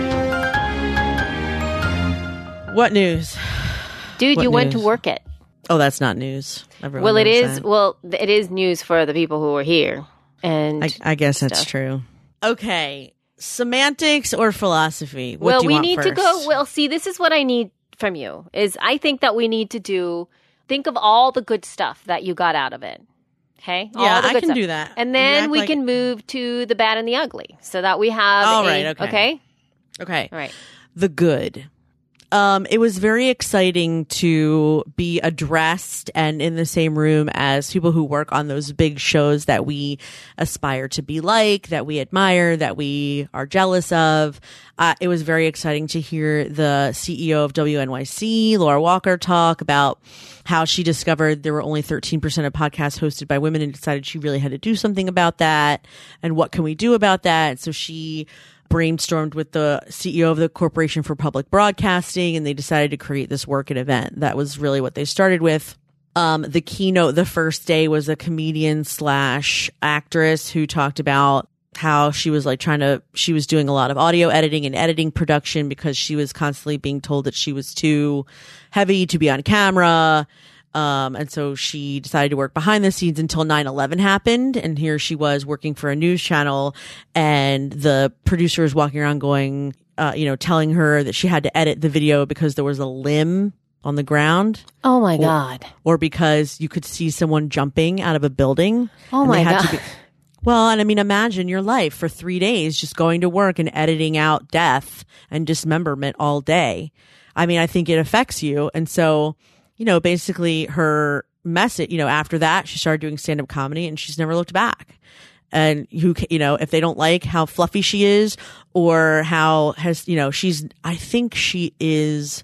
What news? dude, What you went to news? work it. Oh, that's not news. Everyone Well, it knows is. that. Well, it is news for the people who are here, and I, I guess that's stuff. true. Okay. Semantics or philosophy? What well, do you we want need to first? go. Well, see, this is what I need from you. Is I think that we need to do. Think of all the good stuff that you got out of it. Okay. All Yeah, the I good can stuff. do that. and You then act we like- can move to the bad and the ugly, so that we have. All a- right, okay. Okay. Okay. All right. The good. Um, it was very exciting to be addressed and in the same room as people who work on those big shows that we aspire to be like, that we admire, that we are jealous of. Uh, it was very exciting to hear the C E O of W N Y C, Laura Walker, talk about how she discovered there were only thirteen percent of podcasts hosted by women and decided she really had to do something about that. And what can we do about that? So she brainstormed with the C E O of the Corporation for Public Broadcasting, and they decided to create this work and event. That was really what they started with. Um, the keynote the first day was a comedian slash actress who talked about how she was like trying to, she was doing a lot of audio editing and editing production because she was constantly being told that she was too heavy to be on camera. Um, and so she decided to work behind the scenes until nine eleven happened. And here she was working for a news channel, and the producer was walking around going, uh, you know, telling her that she had to edit the video because there was a limb on the ground, Oh my God. or because you could see someone jumping out of a building. Oh and they my had God. to be- well, and I mean, imagine your life for three days just going to work and editing out death and dismemberment all day. I mean, I think it affects you. And so, you know, basically her message, you know, after that, she started doing stand-up comedy and she's never looked back. And who, ca- you know, if they don't like how fluffy she is or how has, you know, she's, I think she is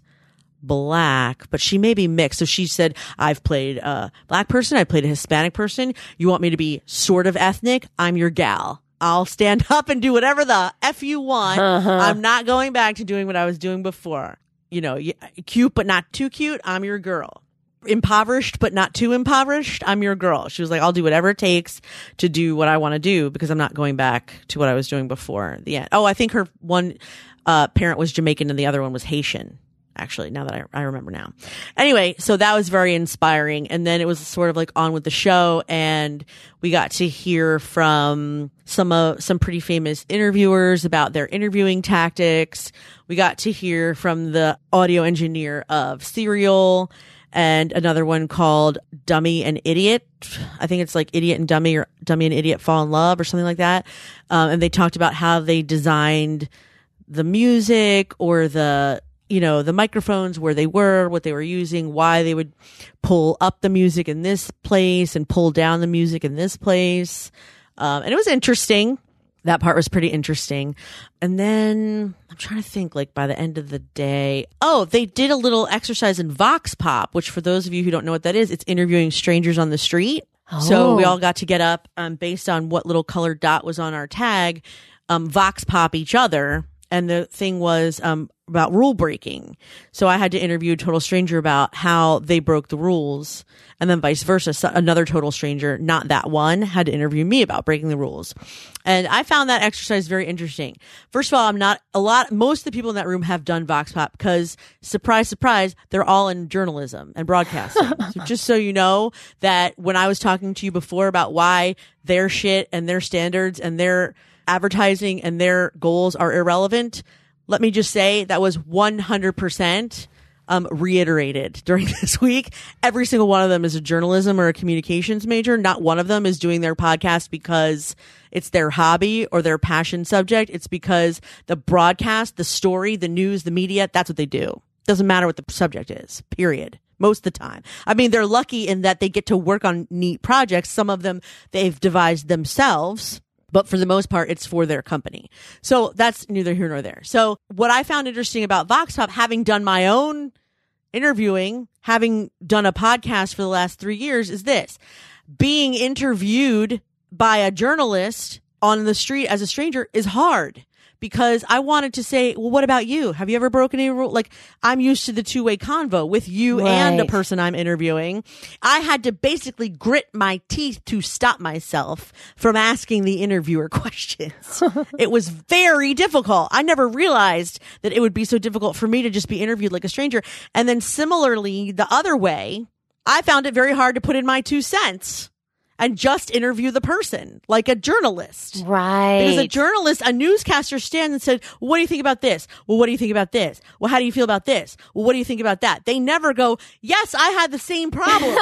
black, but she may be mixed. So she said, I've played a black person. I played a Hispanic person. You want me to be sort of ethnic? I'm your gal. I'll stand up and do whatever the F you want. Uh-huh. I'm not going back to doing what I was doing before. You know, y- cute, but not too cute. I'm your girl. Impoverished, but not too impoverished. I'm your girl. She was like, I'll do whatever it takes to do what I want to do because I'm not going back to what I was doing before the end. Oh, I think her one uh, parent was Jamaican and the other one was Haitian. Actually, now that I, I remember now. Anyway, so that was very inspiring. And then it was sort of like on with the show, and we got to hear from some uh, some pretty famous interviewers about their interviewing tactics. We got to hear from the audio engineer of Serial and another one called Dummy and Idiot. I think it's like Idiot and Dummy or Dummy and Idiot Fall in Love or something like that. Um, and they talked about how they designed the music or the you know, the microphones, where they were, what they were using, why they would pull up the music in this place and pull down the music in this place. Um, and it was interesting. That part was pretty interesting. And then I'm trying to think, like, by the end of the day, oh, they did a little exercise in Vox Pop, which for those of you who don't know what that is, it's interviewing strangers on the street. So we all got to get up um, based on what little colored dot was on our tag, um, Vox Pop each other. And the thing was um, about rule breaking. So I had to interview a total stranger about how they broke the rules. And then vice versa. So another total stranger, not that one, had to interview me about breaking the rules. And I found that exercise very interesting. First of all, I'm not a lot, most of the people in that room have done Vox Pop because, surprise, surprise, they're all in journalism and broadcasting. So just so you know that when I was talking to you before about why their shit and their standards and their advertising and their goals are irrelevant, let me just say that was one hundred percent um, reiterated during this week. Every single one of them is a journalism or a communications major. Not one of them is doing their podcast because it's their hobby or their passion subject. It's because the broadcast, the story, the news, the media, that's what they do. Doesn't matter what the subject is, period. Most of the time. I mean, they're lucky in that they get to work on neat projects. Some of them they've devised themselves. but for the most part, it's for their company. So that's neither here nor there. So what I found interesting about Vox Pop, having done my own interviewing, having done a podcast for the last three years, is this: being interviewed by a journalist on the street as a stranger is hard. Because I wanted to say, well, what about you? Have you ever broken any rule? Like, I'm used to the two-way convo with you Right. and the person I'm interviewing. I had to basically grit my teeth to stop myself from asking the interviewer questions. It was very difficult. I never realized that it would be so difficult for me to just be interviewed like a stranger. And then similarly, the other way, I found it very hard to put in my two cents and just interview the person like a journalist. Right. Because a journalist, a newscaster stands and said, well, what do you think about this? Well, what do you think about this? Well, how do you feel about this? Well, what do you think about that? They never go, yes, I had the same problem.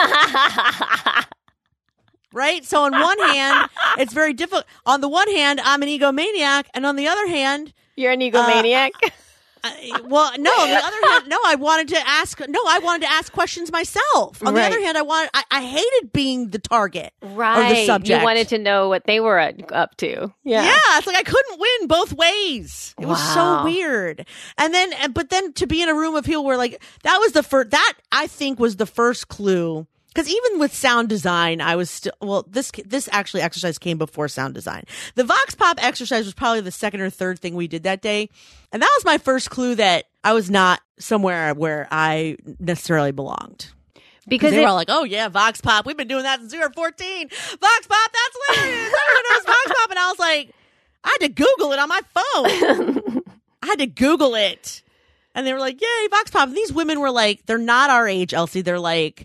Right? So on one hand, it's very difficult. On the one hand, I'm an egomaniac. And on the other hand, You're an egomaniac. Uh, I, well, no, on the other hand, no, I wanted to ask, no, I wanted to ask questions myself. On Right. the other hand, I wanted, I, I hated being the target right. or the subject. You wanted to know what they were at, up to. Yeah. Yeah, it's like I couldn't win both ways. It was Wow. so weird. And then, and- but then to be in a room of people where like, that was the first, that I think was the first clue. Because even with sound design, I was still, well, this, this actually exercise came before sound design. The Vox Pop exercise was probably the second or third thing we did that day. And that was my first clue that I was not somewhere where I necessarily belonged. Because They it, were all like, oh yeah, Vox Pop. We've been doing that since we were fourteen. Vox Pop, that's hilarious. Everyone knows Vox Pop. And I was like, I had to Google it on my phone. I had to Google it. And they were like, yay, Vox Pop. And these women were like, they're not our age, Elsie. They're like,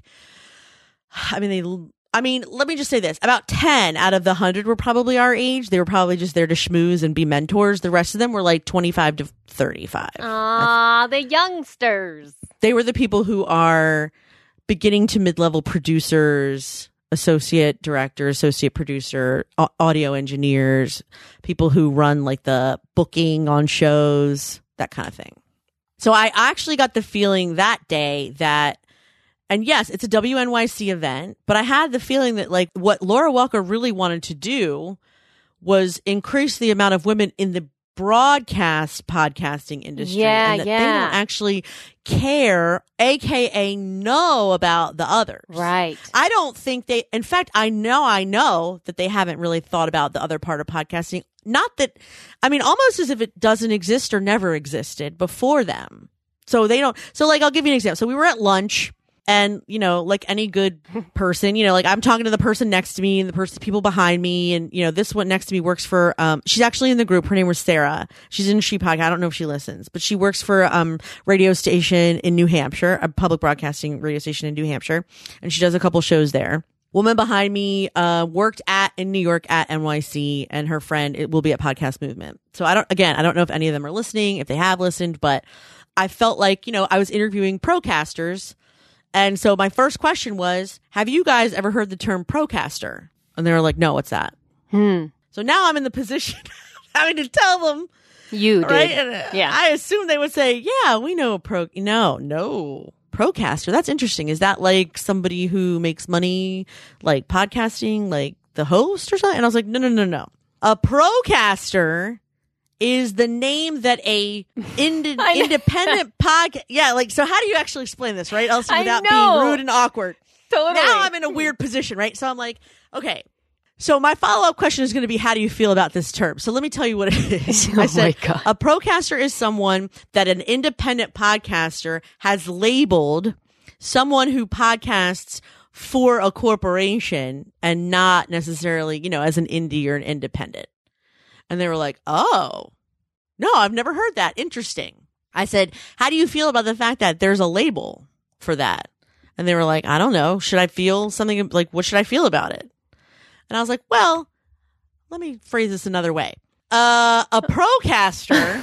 I mean, they, I mean, let me just say this. About ten out of the one hundred were probably our age. They were probably just there to schmooze and be mentors. The rest of them were like twenty-five to thirty-five. ah, the youngsters. They were the people who are beginning to mid-level producers, associate director, associate producer, a- audio engineers, people who run like the booking on shows, that kind of thing. So I actually got the feeling that day that, and yes, it's a W N Y C event, but I had the feeling that like what Laura Welker really wanted to do was increase the amount of women in the broadcast podcasting industry. Yeah, and that yeah. they don't actually care, aka know about the others. Right. I don't think they, in fact, I know, I know that they haven't really thought about the other part of podcasting. Not that, I mean, almost as if it doesn't exist or never existed before them. So they don't, so like, I'll give you an example. So we were at lunch. And, you know, like any good person, you know, like I'm talking to the person next to me and the person, people behind me. And, you know, this one next to me works for, um, she's actually in the group. Her name was Sarah. She's in She Podcast. I don't know if she listens, but she works for, um, radio station in New Hampshire, a public broadcasting radio station in New Hampshire. And she does a couple shows there. Woman behind me, uh, worked at, in New York at N Y C, and her friend, it will be at Podcast Movement. So I don't, again, I don't know if any of them are listening, if they have listened, but I felt like, you know, I was interviewing procasters. And so my first question was, have you guys ever heard the term procaster? And they were like, no, what's that? Hmm. So now I'm in the position of having to tell them, You did. right? And, uh, Yeah. I assume they would say, yeah, we know a pro. No, no. Procaster. That's interesting. Is that like somebody who makes money, like podcasting, like the host or something? And I was like, no, no, no, no. A procaster is the name that a ind- independent podcast. Yeah, like, so how do you actually explain this, right, Elsie, I without know. being rude and awkward? Totally. Now I'm in a weird position, right? So I'm like, okay. So my follow-up question is going to be, how do you feel about this term? So let me tell you what it is. Oh I said, my God. a procaster is someone that an independent podcaster has labeled someone who podcasts for a corporation and not necessarily, you know, as an indie or an independent. And they were like, oh, no, I've never heard that. Interesting. I said, how do you feel about the fact that there's a label for that? And they were like, I don't know. Should I feel something like, what should I feel about it? And I was like, well, let me phrase this another way. Uh, a procaster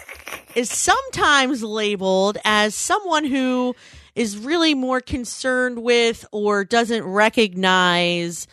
is sometimes labeled as someone who is really more concerned with or doesn't recognize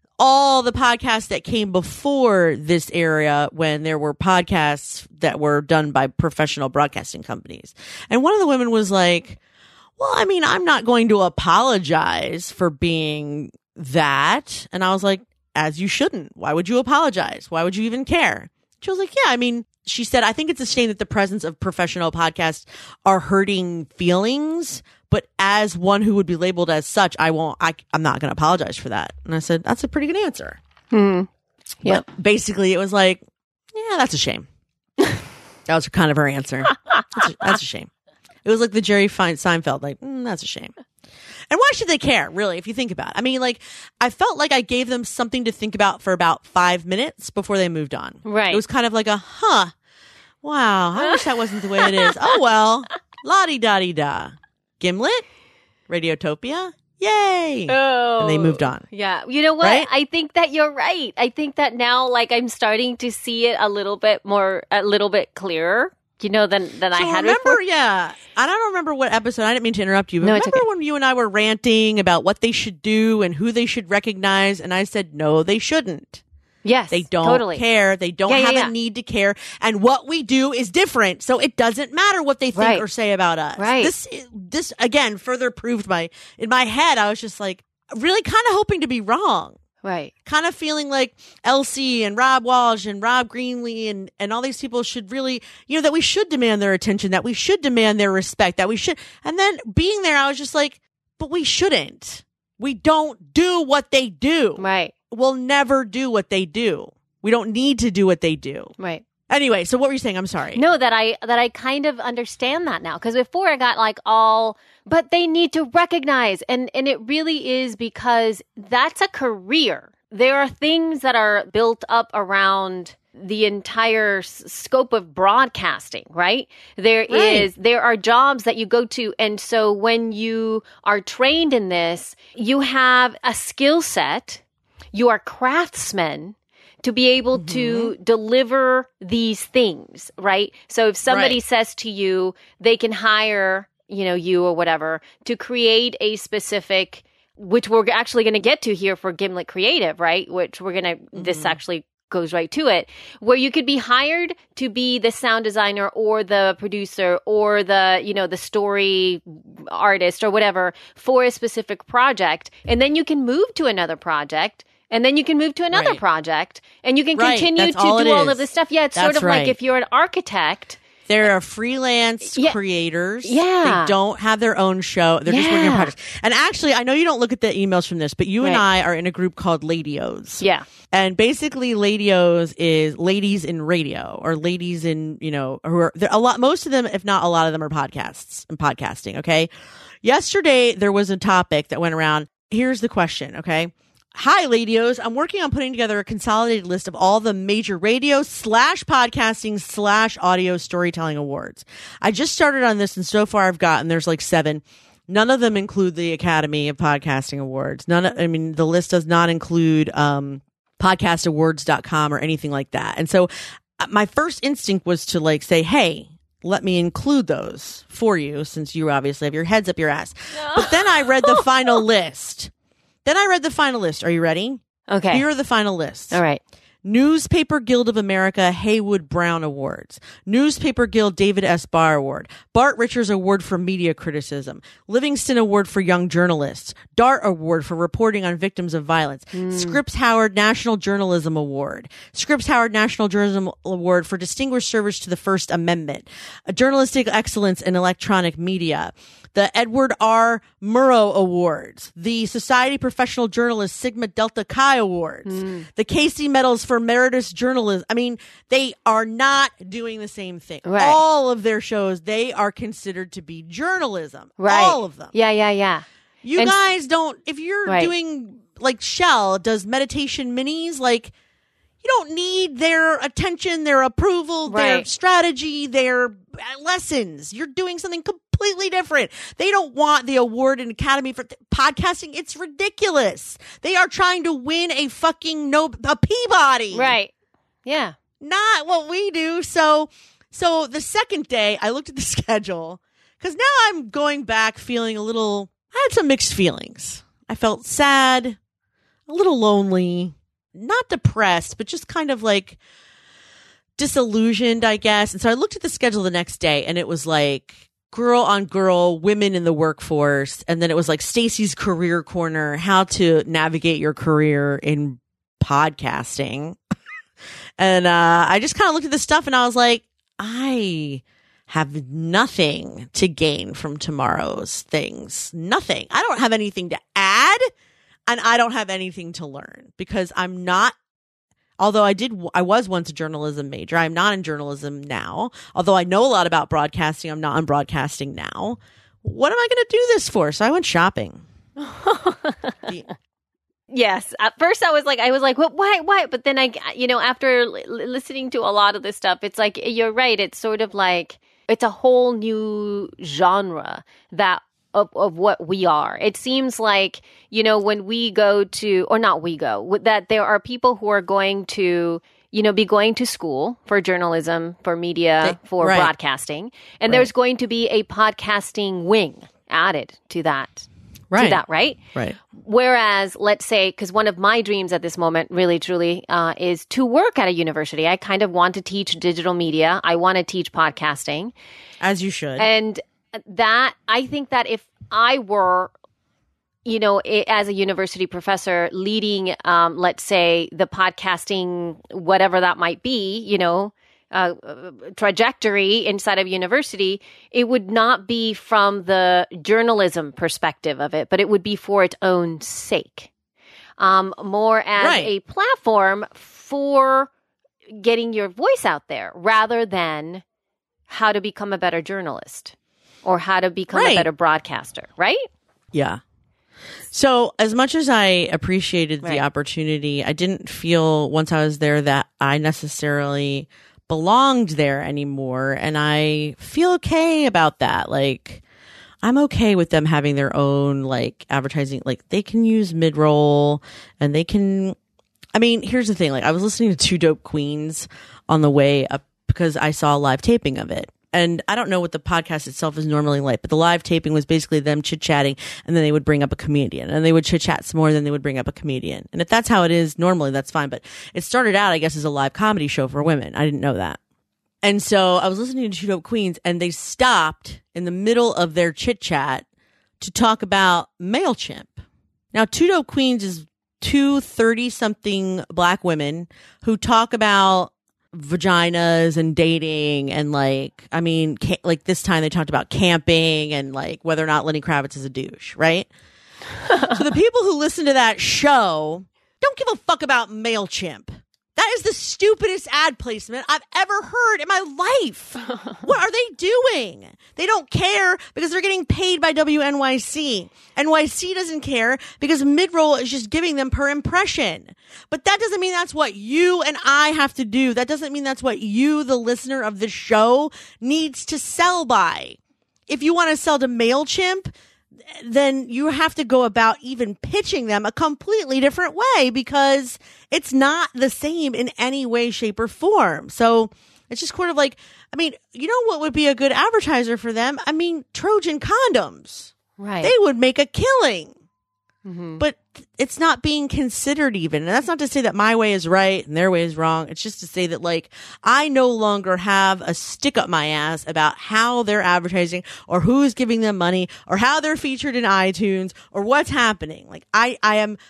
all the podcasts that came before this area when there were podcasts that were done by professional broadcasting companies. And one of the women was like, well, I mean, I'm not going to apologize for being that. And I was like, as you shouldn't. Why would you apologize? Why would you even care? She was like, yeah, I mean, she said, I think it's a shame that the presence of professional podcasts are hurting feelings, but as one who would be labeled as such, I won't, I, I'm not going to apologize for that. And I said, that's a pretty good answer. Hmm. Yep. But basically it was like, yeah, that's a shame. That was kind of her answer. That's a, that's a shame. It was like the Jerry Fein- Seinfeld, like, mm, that's a shame. And why should they care, really, if you think about it? I mean, like, I felt like I gave them something to think about for about five minutes before they moved on. Right. It was kind of like a, huh, wow, I wish that wasn't the way it is. Oh, well, la-di-da-di-da. Gimlet, Radiotopia, yay. Oh. And they moved on. Yeah. You know what? Right? I think that you're right. I think that now, like, I'm starting to see it a little bit more, a little bit clearer. You know, than than So I had remember, before. yeah. I don't remember what episode. I didn't mean to interrupt you. But No, it's remember okay. when you and I were ranting about what they should do and who they should recognize? And I said, no, they shouldn't. Yes, They don't totally. care. They don't Yeah, yeah, have yeah. a need to care. And what we do is different. So it doesn't matter what they think Right. or say about us. Right. This, this again, further proved my, in my head, I was just like, really kind of hoping to be wrong. Right. Kind of feeling like Elsie and Rob Walsh and Rob Greenlee and, and all these people should really, you know, that we should demand their attention, that we should demand their respect, that we should. And then being there, I was just like, but we shouldn't. We don't do what they do. Right. We'll never do what they do. We don't need to do what they do. Right. Anyway, so what were you saying? I'm sorry. No, that I that I kind of understand that now, because before I got like all, but they need to recognize, and and it really is because that's a career. There are things that are built up around the entire s- scope of broadcasting, right? There Right. is there are jobs that you go to, and so when you are trained in this, you have a skill set. You are craftsmen to be able to deliver these things, right? So if somebody Right. says to you, they can hire, you know, you or whatever to create a specific, which we're actually going to get to here for Gimlet Creative, right? Which we're going to, this actually goes right to it, where you could be hired to be the sound designer or the producer or the, you know, the story artist or whatever for a specific project. And then you can move to another project. And then you can move to another Right. project and you can Right. continue That's to all do it all is. of this stuff. Yeah, it's sort That's of like right. if you're an architect. There are freelance Yeah. creators. Yeah. They don't have their own show. They're just working on Yeah. projects. And actually, I know you don't look at the emails from this, but you and Right. I are in a group called Ladios. Yeah. And basically, Ladios is ladies in radio or ladies in, you know, who are there a lot, most of them, if not a lot of them, are podcasts and podcasting. Okay. Yesterday, there was a topic that went around. Here's the question. Okay. Hi, Ladios. I'm working on putting together a consolidated list of all the major radio slash podcasting slash audio storytelling awards. I just started on this, and so far I've gotten, there's like seven. None of them include the Academy of Podcasting Awards. None of, I mean, the list does not include um, podcast awards dot com or anything like that. And so uh, my first instinct was to like say, hey, let me include those for you, since you obviously have your heads up your ass. But then I read the final list. Then I read the final list. Are you ready? Okay. Here are the final lists. All right. Newspaper Guild of America Haywood Brown Awards. Newspaper Guild David S. Barr Award. Bart Richards Award for Media Criticism. Livingston Award for Young Journalists. DART Award for Reporting on Victims of Violence. Scripps Howard National Journalism Award. Scripps Howard National Journalism Award for Distinguished Service to the First Amendment. A Journalistic Excellence in Electronic Media. The Edward R. Murrow Awards, the Society Professional Journalist Sigma Delta Chi Awards, the Casey Medals for Meritorious Journalism. I mean, they are not doing the same thing. Right. All of their shows, they are considered to be journalism. Right. All of them. Yeah, yeah, yeah. You And- guys don't, if you're Right. doing, like Shell does meditation minis, like, you don't need their attention, their approval, their Right. strategy, their lessons. You're doing something completely different. They don't want the award and Academy for th- podcasting. It's ridiculous. They are trying to win a fucking no a Peabody. Right. Yeah. Not what we do. So, so the second day I looked at the schedule because now I'm going back feeling a little, I had some mixed feelings. I felt sad, a little lonely, not depressed, but just kind of like disillusioned, I guess. And so I looked at the schedule the next day and it was like girl on girl, women in the workforce. And then it was like Stacey's Career Corner, how to navigate your career in podcasting. And uh, I just kind of looked at this stuff and I was like, I have nothing to gain from tomorrow's things. Nothing. I don't have anything to add, and I don't have anything to learn because I'm not, although I did, I was once a journalism major. I'm not in journalism now. Although I know a lot about broadcasting, I'm not in broadcasting now. What am I going to do this for? So I went shopping. The- Yes. At first I was like, I was like, what, why, why? But then I, you know, after l- listening to a lot of this stuff, it's like, you're right. It's sort of like, it's a whole new genre that of, of what we are. It seems like, you know, when we go to, or not we go, that there are people who are going to, you know, be going to school for journalism, for media, They- for right. broadcasting. And Right. there's going to be a podcasting wing added to that. Right. To that, right? Right. Whereas, let's say, because one of my dreams at this moment, really, truly, uh, is to work at a university. I kind of want to teach digital media. I want to teach podcasting. As you should. And that, I think that if I were, you know, i- as a university professor leading, um, let's say, the podcasting, whatever that might be, you know, uh, trajectory inside of university, it would not be from the journalism perspective of it, but it would be for its own sake. Um, more as Right. a platform for getting your voice out there rather than how to become a better journalist or how to become Right. a better broadcaster, right? Yeah. So as much as I appreciated Right. the opportunity, I didn't feel once I was there that I necessarily belonged there anymore. And I feel okay about that. Like, I'm okay with them having their own like advertising. Like, they can use mid-roll and they can, I mean, here's the thing. Like, I was listening to Two Dope Queens on the way up because I saw a live taping of it. And I don't know what the podcast itself is normally like, but the live taping was basically them chit-chatting, and then they would bring up a comedian, and they would chit-chat some more, and then they would bring up a comedian. And if that's how it is normally, that's fine. But it started out, I guess, as a live comedy show for women. I didn't know that. And so I was listening to Two Dope Queens, and they stopped in the middle of their chit-chat to talk about MailChimp. Now, Two Dope Queens is two thirty-something black women who talk about vaginas and dating and like, I mean, ca- like this time they talked about camping and like whether or not Lenny Kravitz is a douche, right? So the people who listen to that show don't give a fuck about MailChimp. That is the stupidest ad placement I've ever heard in my life. What are they doing? They don't care because they're getting paid by W N Y C. N Y C doesn't care because mid-roll is just giving them per impression. But that doesn't mean that's what you and I have to do. That doesn't mean that's what you, the listener of the show, needs to sell by. If you want to sell to MailChimp, then you have to go about even pitching them a completely different way because it's not the same in any way, shape, or form. So it's just kind of like, I mean, you know what would be a good advertiser for them? I mean, Trojan condoms. Right. They would make a killing. Mm-hmm. But it's not being considered even. And that's not to say that my way is right and their way is wrong. It's just to say that, like, I no longer have a stick up my ass about how they're advertising or who's giving them money or how they're featured in iTunes or what's happening. Like, I, I am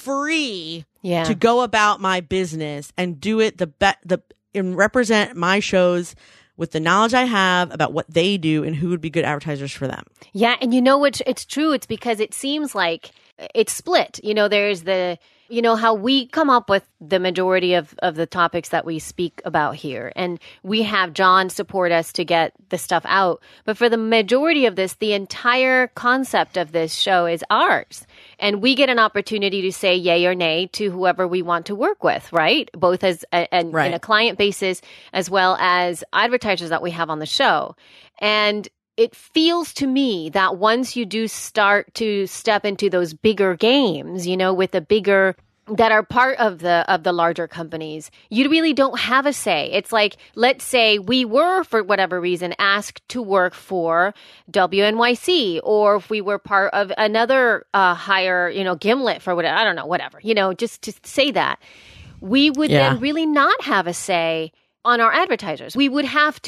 free Yeah. to go about my business and do it the be- the and represent my shows with the knowledge I have about what they do and who would be good advertisers for them. Yeah, and you know what? It's true. It's because it seems like it's split. You know, there's the, you know, how we come up with the majority of, of the topics that we speak about here. And we have John support us to get the stuff out. But for the majority of this, the entire concept of this show is ours. And we get an opportunity to say yay or nay to whoever we want to work with, right? Both as a, and Right. in a client basis as well as advertisers that we have on the show. And it feels to me that once you do start to step into those bigger games, you know, with the bigger that are part of the of the larger companies, you really don't have a say. It's like, let's say we were, for whatever reason, asked to work for W N Y C, or if we were part of another uh, higher, you know, Gimlet for whatever, I don't know, whatever, you know, just to say that, we would Yeah. then really not have a say on our advertisers. We would have to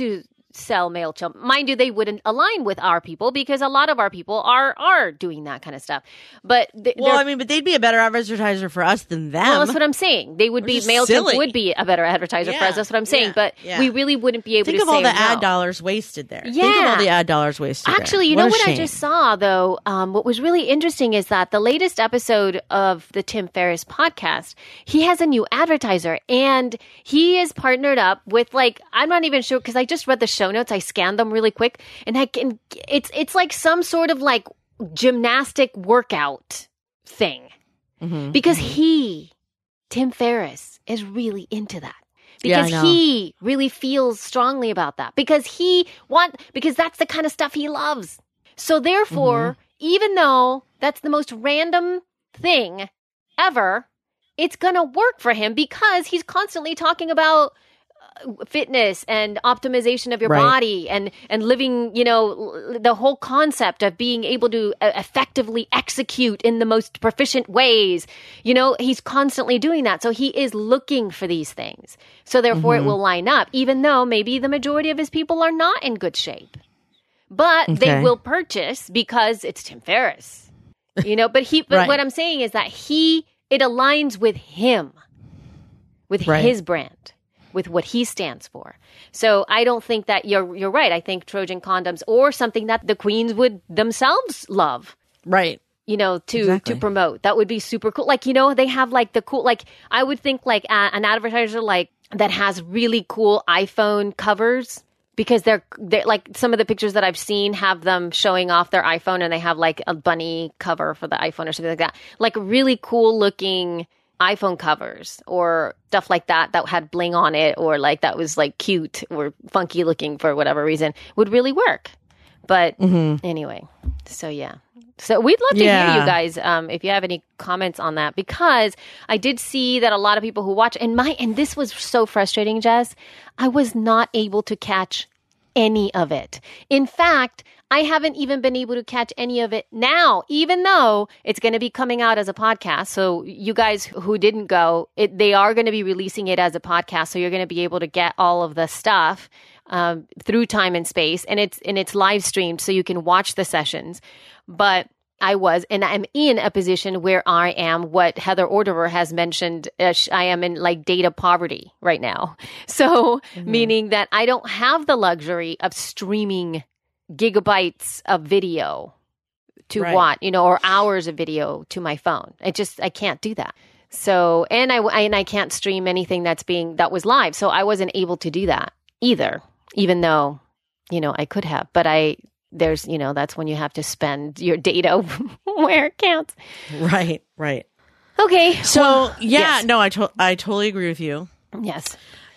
sell MailChimp. Mind you, they wouldn't align with our people because a lot of our people are are doing that kind of stuff. But th- Well, I mean, but they'd be a better advertiser for us than them. well, that's what I'm saying. They would We're be just MailChimp silly. would be a better advertiser for Yeah, us. That's what I'm saying. yeah, but yeah. we really wouldn't be able Think to of all say the no. ad dollars wasted there. Think of Yeah. all the ad dollars wasted Actually, there. you know a what I shame. just saw, though? Um, what was really interesting is that the latest episode of the Tim Ferriss podcast, he has a new advertiser, and he is partnered up with, like, I'm not even sure, because I just read the show notes. I scanned them really quick, and I can, it's, it's like some sort of, like, gymnastic workout thing. Mhm. Because he, Tim Ferriss, is really into that. Yeah, I Because know. he really feels strongly about that. Because he want because that's the kind of stuff he loves. So therefore, Mm-hmm. even though that's the most random thing ever, it's gonna work for him because he's constantly talking about uh, fitness and optimization of your Right. body and and living, you know, l- the whole concept of being able to uh, effectively execute in the most proficient ways. You know, he's constantly doing that. So he is looking for these things. So therefore Mm-hmm. it will line up, even though maybe the majority of his people are not in good shape. But they Okay. will purchase because it's Tim Ferriss. You know, but he but Right. what I'm saying is that he it aligns with him. With Right. his brand, with what he stands for. So I don't think that you're you're right. I think Trojan condoms or something that the queens would themselves love, Right. you know, to Exactly. to promote. That would be super cool. Like, you know, they have like the cool, like I would think like uh, an advertiser like that has really cool iPhone covers because they're they're like some of the pictures that I've seen have them showing off their iPhone and they have like a bunny cover for the iPhone or something like that. Like really cool looking iPhone covers or stuff like that that had bling on it or like that was like cute or funky looking for whatever reason would really work. But anyway, so yeah. So we'd love to hear Yeah. you guys um, if you have any comments on that because I did see that a lot of people who watch and my and this was so frustrating, Jess. I was not able to catch any of it. In fact, I haven't even been able to catch any of it now, even though it's going to be coming out as a podcast. So you guys who didn't go, it, they are going to be releasing it as a podcast. So you're going to be able to get all of the stuff um, through Time and Space, and it's and it's live streamed, so you can watch the sessions. But I was, and I'm in a position where I am what Heather Orderer has mentioned. Uh, sh- I am in like data poverty right now. So meaning that I don't have the luxury of streaming gigabytes of video to Right. watch, you know, or hours of video to my phone. I just, I can't do that. So, and I, I- and I can't stream anything that's being, that was live. So I wasn't able to do that either, even though, you know, I could have, but I, there's, you know, that's when you have to spend your data where it counts. Right. Right. Okay. So well, yeah, yes. no, I to- I totally agree with you. Yes.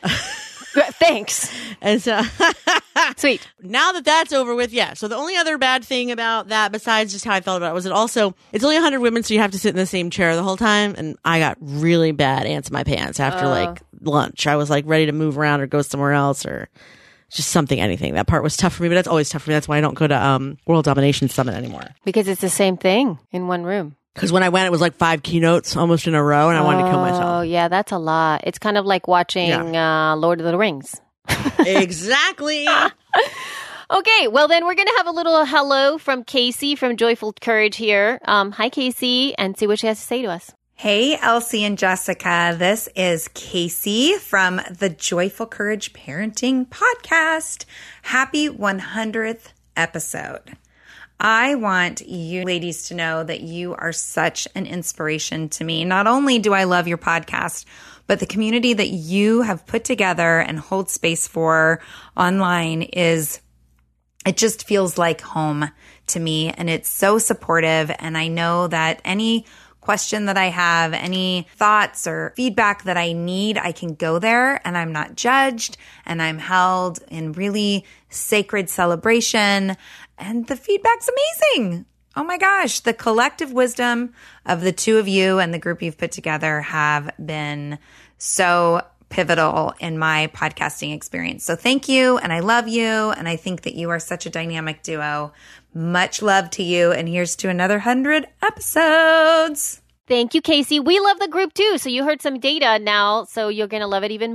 Thanks. And so Sweet. now that that's over with, yeah. So the only other bad thing about that, besides just how I felt about it, was it also it's only one hundred women, so you have to sit in the same chair the whole time. And I got really bad ants in my pants after like lunch. I was like ready to move around or go somewhere else or just something, anything. That part was tough for me, but that's always tough for me. That's why I don't go to um, World Domination Summit anymore. Because it's the same thing in one room. Because when I went, it was like five keynotes almost in a row, and I wanted to kill Oh, myself. yeah, that's a lot. It's kind of like watching uh, Lord of the Rings. Exactly. Okay, well then we're going to have a little hello from Casey from Joyful Courage here. Um, hi, Casey, and see what she has to say to us. Hey, Elsie and Jessica. This is Casey from the Joyful Courage Parenting Podcast. Happy one hundredth episode. I want you ladies to know that you are such an inspiration to me. Not only do I love your podcast, but the community that you have put together and hold space for online is, it just feels like home to me. And it's so supportive. And I know that any question that I have, any thoughts or feedback that I need, I can go there and I'm not judged and I'm held in really sacred celebration. And the feedback's amazing. Oh my gosh. The collective wisdom of the two of you and the group you've put together have been so pivotal in my podcasting experience. So thank you. And I love you. And I think that you are such a dynamic duo. Much love to you. And here's to another hundred episodes. Thank you, Casey. We love the group too. So you heard some data now, so you're going to love it even more.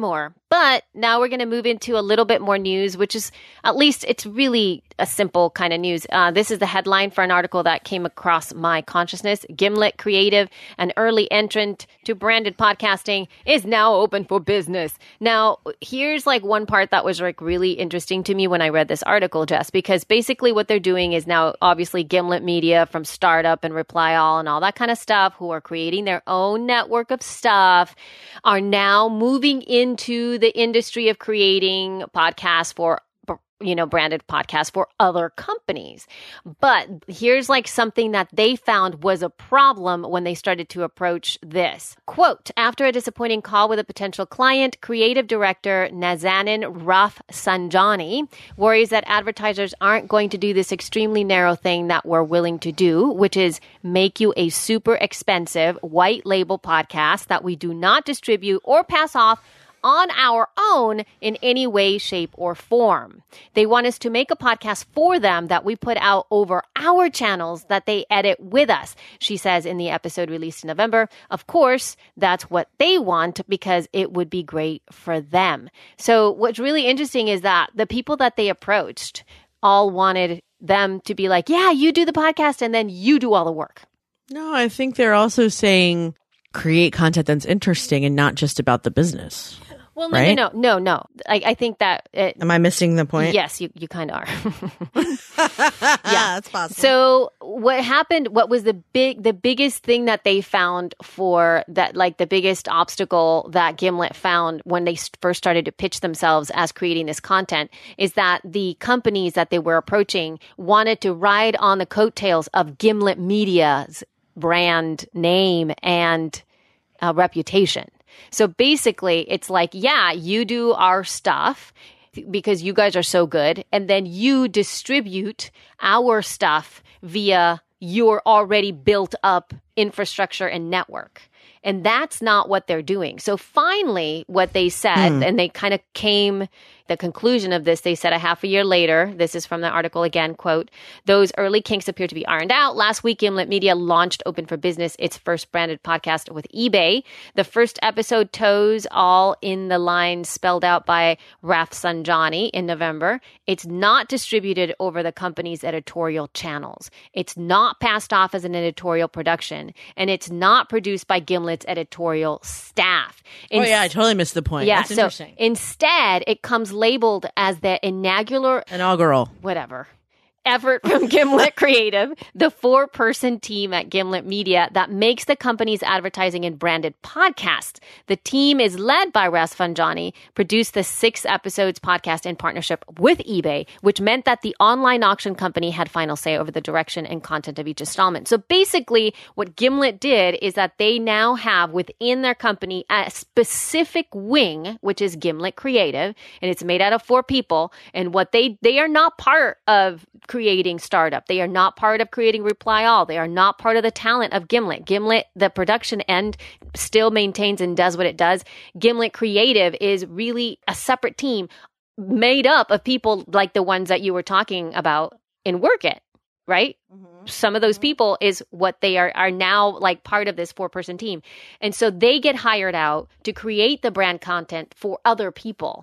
But now we're going to move into a little bit more news, which is at least it's really a simple kind of news. Uh, this is the headline for an article that came across my consciousness. Gimlet Creative, an early entrant to branded podcasting, is now open for business. Now, here's like one part that was like really interesting to me when I read this article, Jess, because basically what they're doing is now obviously Gimlet Media from Startup and Reply All and all that kind of stuff, who are creating their own network of stuff, are now moving into the industry of creating podcasts for, you know, branded podcasts for other companies. But here's like something that they found was a problem when they started to approach this. Quote, after a disappointing call with a potential client, creative director Nazanin Rafsanjani worries that advertisers aren't going to do this extremely narrow thing that we're willing to do, which is make you a super expensive white label podcast that we do not distribute or pass off on our own in any way, shape, or form. They want us to make a podcast for them that we put out over our channels that they edit with us, she says in the episode released in November. Of course, that's what they want because it would be great for them. So what's really interesting is that the people that they approached all wanted them to be like, yeah, you do the podcast and then you do all the work. No, I think they're also saying create content that's interesting and not just about the business. Well, no, right? no, no, no, no. I, I think that... It, Am I missing the point? Yes, you, you kind of are. Yeah, that's possible. So what happened, what was the big, the biggest thing that they found for that, like the biggest obstacle that Gimlet found when they first started to pitch themselves as creating this content is that the companies that they were approaching wanted to ride on the coattails of Gimlet Media's brand name and uh, reputation. So basically, it's like, yeah, you do our stuff because you guys are so good, and then you distribute our stuff via your already built up infrastructure and network. And that's not what they're doing. So finally, what they said, hmm. and they kind of came, the conclusion of this, they said a half a year later, this is from the article again, quote, those early kinks appear to be ironed out. Last week, Gimlet Media launched Open for Business, its first branded podcast with eBay. The first episode toes all in the line spelled out by Rafsanjani in November. It's not distributed over the company's editorial channels. It's not passed off as an editorial production, and it's not produced by Gimlet's editorial staff. In- oh, yeah, I totally missed the point. Yeah, That's so interesting. Instead, it comes labeled as the inaugural... Inaugural. Whatever. Effort from Gimlet Creative, the four-person team at Gimlet Media that makes the company's advertising and branded podcasts. The team is led by Rafsanjani, produced the six episodes podcast in partnership with eBay, which meant that the online auction company had final say over the direction and content of each installment. So basically, what Gimlet did is that they now have within their company a specific wing, which is Gimlet Creative, and it's made out of four people. And what they they are not part of creating Startup. They are not part of creating Reply All. They are not part of the talent of Gimlet. Gimlet, the production end, still maintains and does what it does. Gimlet Creative is really a separate team made up of people like the ones that you were talking about in Work It, right? Mm-hmm. Some of those people is what they are, are now like part of this four-person team. And so they get hired out to create the brand content for other people.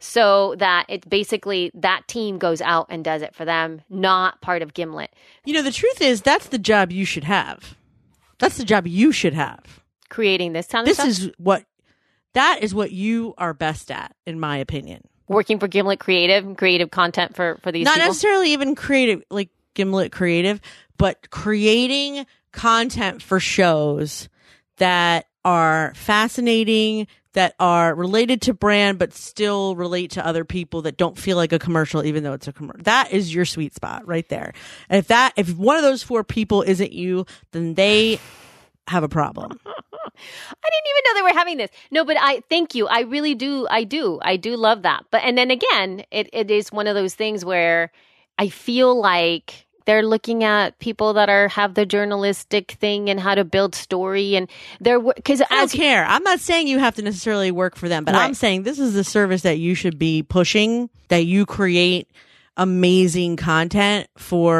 So that it basically, that team goes out and does it for them, not part of Gimlet. You know, the truth is that's the job you should have. That's the job you should have. Creating this kind of this stuff? This is what, that is what you are best at, in my opinion. Working for Gimlet Creative, creative content for, for these Not people? Not necessarily even creative, like Gimlet Creative, but creating content for shows that are fascinating, that are related to brand, but still relate to other people that don't feel like a commercial, even though it's a commercial. That is your sweet spot right there. And if that, if one of those four people isn't you, then they have a problem. I didn't even know they were having this. No, but I thank you. I really do. I do. I do love that. But, and then again, it, it is one of those things where I feel like they're looking at people that are have the journalistic thing and how to build story, and they're because I don't care. I'm not saying you have to necessarily work for them, but right. I'm saying this is the service that you should be pushing. That you create amazing content for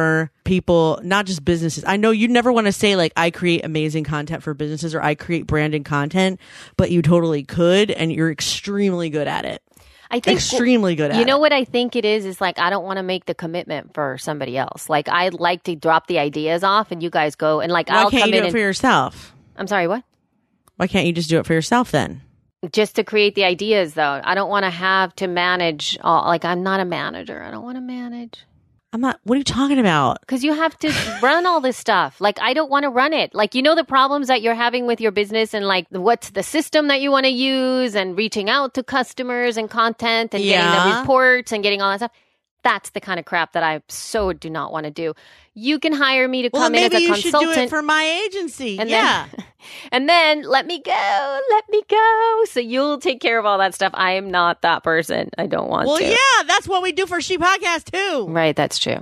people, not just businesses. I know you never want to say like I create amazing content for businesses or I create branded content, but you totally could, and you're extremely good at it. I think extremely good at it. You know what I think it is? Is like, I don't want to make the commitment for somebody else. Like, I'd like to drop the ideas off and you guys go and like, Why I'll can't come you do in it and, for yourself? I'm sorry, what? Why can't you just do it for yourself then? Just to create the ideas though. I don't want to have to manage all, like, I'm not a manager. I don't want to manage. I'm not, what are you talking about? Because you have to run all this stuff. Like, I don't want to run it. Like, you know, the problems that you're having with your business and like what's the system that you want to use and reaching out to customers and content and Yeah. getting the reports and getting all that stuff. That's the kind of crap that I so do not want to do. You can hire me to Well, come in as maybe a you consultant. should do it for my agency. and yeah. then, and then let me go, let me go. So you'll take care of all that stuff. I am not that person. I don't want well, to. yeah, that's what we do for She Podcast too. Right, that's true.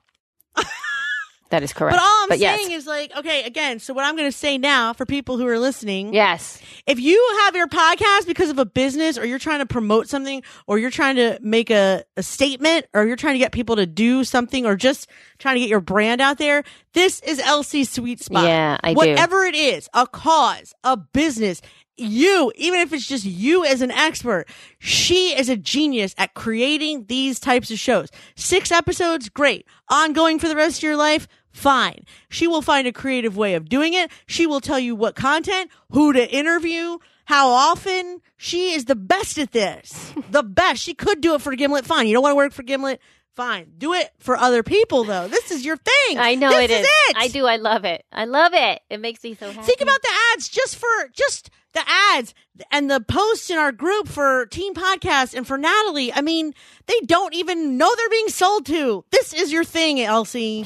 That is correct. But all I'm but saying yes. is like, okay, again, so what I'm going to say now for people who are listening. Yes. If you have your podcast because of a business or you're trying to promote something or you're trying to make a, a statement or you're trying to get people to do something or just trying to get your brand out there, this is Elsie's sweet spot. Yeah, I do. Whatever it is, a cause, a business, you, even if it's just you as an expert, she is a genius at creating these types of shows. Six episodes, great. Ongoing for the rest of your life, fine. She will find a creative way of doing it. She will tell you what content, who to interview, how often. She is the best at this. The best. She could do it for Gimlet. Fine. You don't want to work for Gimlet? Fine. Do it for other people, though. This is your thing. I know this it is. is it. I do. I love it. I love it. It makes me so happy. Think about the ads just for just the ads and the posts in our group for Team Podcast and for Natalie. I mean, they don't even know they're being sold to. This is your thing, Elsie.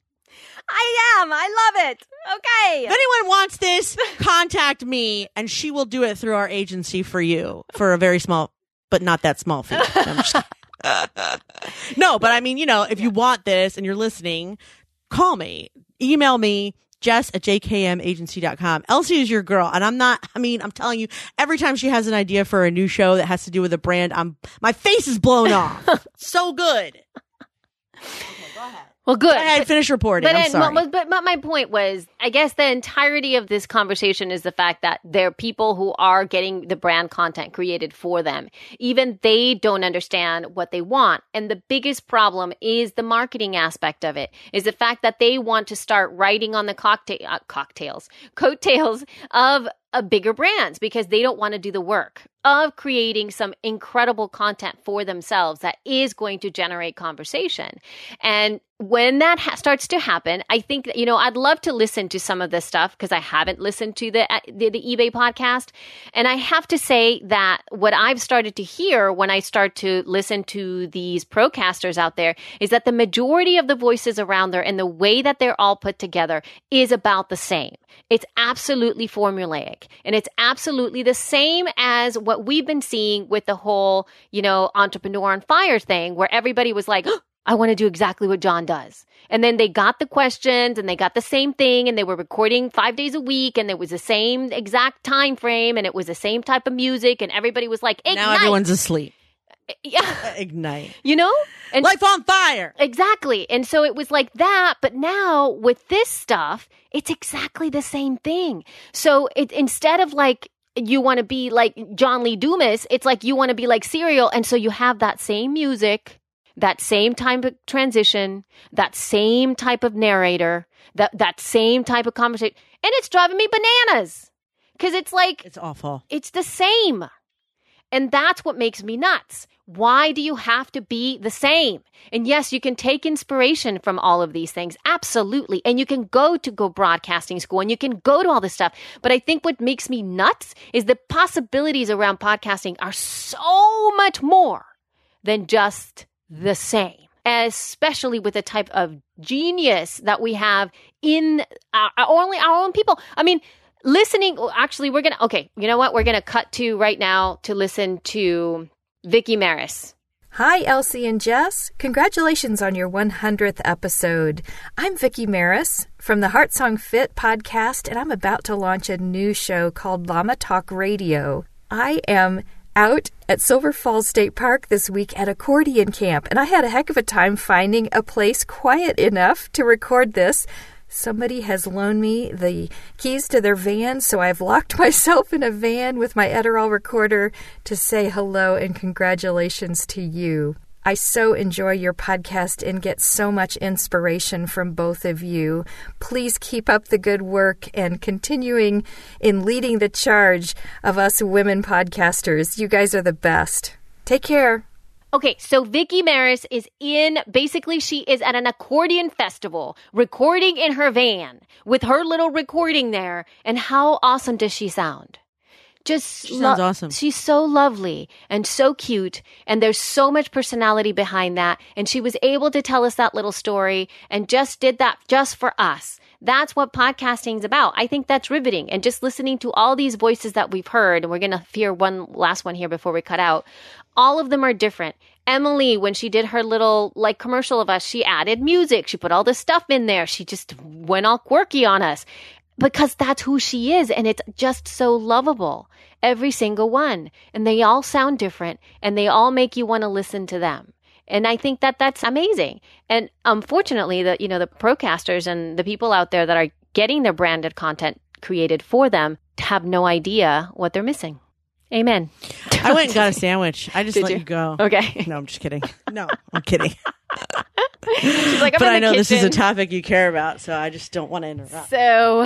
I am. I love it. Okay. If anyone wants this, contact me and she will do it through our agency for you for a very small, but not that small fee. I'm just kidding. No, but I mean, you know, if you want this and you're listening, call me, email me, Jess at j k m agency dot com. Elsie is your girl. And I'm not, I mean, I'm telling you, every time she has an idea for a new show that has to do with a brand, I'm, my face is blown off. So good. Okay, go ahead. Well, good. Go ahead, finish reporting. But, I'm then, sorry. but, but my point was, I guess the entirety of this conversation is the fact that there are people who are getting the brand content created for them. Even they don't understand what they want. And the biggest problem is the marketing aspect of it, is the fact that they want to start writing on the cocktail, uh, cocktails, coattails of uh, bigger brands because they don't want to do the work of creating some incredible content for themselves that is going to generate conversation. And when that ha- starts to happen, I think that, you know, I'd love to listen to some of this stuff because I haven't listened to the, uh, the the eBay podcast. And I have to say that what I've started to hear when I start to listen to these procasters out there is that the majority of the voices around there and the way that they're all put together is about the same. It's absolutely formulaic and it's absolutely the same as what we've been seeing with the whole, you know, Entrepreneur on Fire thing where everybody was like, oh, I want to do exactly what John does. And then they got the questions and they got the same thing and they were recording five days a week and it was the same exact time frame and it was the same type of music and everybody was like, ignite. Now everyone's asleep. Yeah. Ignite. You know? And Life on fire. Exactly. And so it was like that. But now with this stuff, it's exactly the same thing. So it instead of like, you want to be like John Lee Dumas, it's like you want to be like Serial. And so you have that same music, that same type of transition, that same type of narrator, that, that same type of conversation. And it's driving me bananas because it's like, It's awful. it's the same. And that's what makes me nuts. Why do you have to be the same? And yes, you can take inspiration from all of these things. Absolutely. And you can go to go broadcasting school and you can go to all this stuff. But I think what makes me nuts is the possibilities around podcasting are so much more than just the same, especially with the type of genius that we have in our, our only our own people. I mean, listening, actually, we're going to, okay, you know what? We're going to cut to right now to listen to Vicki Maris. Hi, Elsie and Jess. Congratulations on your one hundredth episode. I'm Vicki Maris from the Heart Song Fit podcast, and I'm about to launch a new show called Llama Talk Radio. I am out at Silver Falls State Park this week at accordion camp, and I had a heck of a time finding a place quiet enough to record this. Somebody has loaned me the keys to their van, so I've locked myself in a van with my Adderall recorder to say hello and congratulations to you. I so enjoy your podcast and get so much inspiration from both of you. Please keep up the good work and continuing in leading the charge of us women podcasters. You guys are the best. Take care. Okay, so Vicki Maris is in, basically she is at an accordion festival, recording in her van with her little recording there. And how awesome does she sound? Just she sounds lo- awesome. She's so lovely and so cute, and there's so much personality behind that. And she was able to tell us that little story and just did that just for us. That's what podcasting is about. I think that's riveting. And just listening to all these voices that we've heard, and we're going to hear one last one here before we cut out. All of them are different. Emily, when she did her little like commercial of us, she added music. She put all this stuff in there. She just went all quirky on us because that's who she is. And it's just so lovable. Every single one. And they all sound different, and they all make you want to listen to them. And I think that that's amazing. And unfortunately, the, you know, the procasters and the people out there that are getting their branded content created for them have no idea what they're missing. Amen. I went and got a sandwich. I just Did let you? you go. Okay. No, I'm just kidding. No, I'm kidding. She's like, I'm but in the I know kitchen. this is a topic you care about, so I just don't want to interrupt. So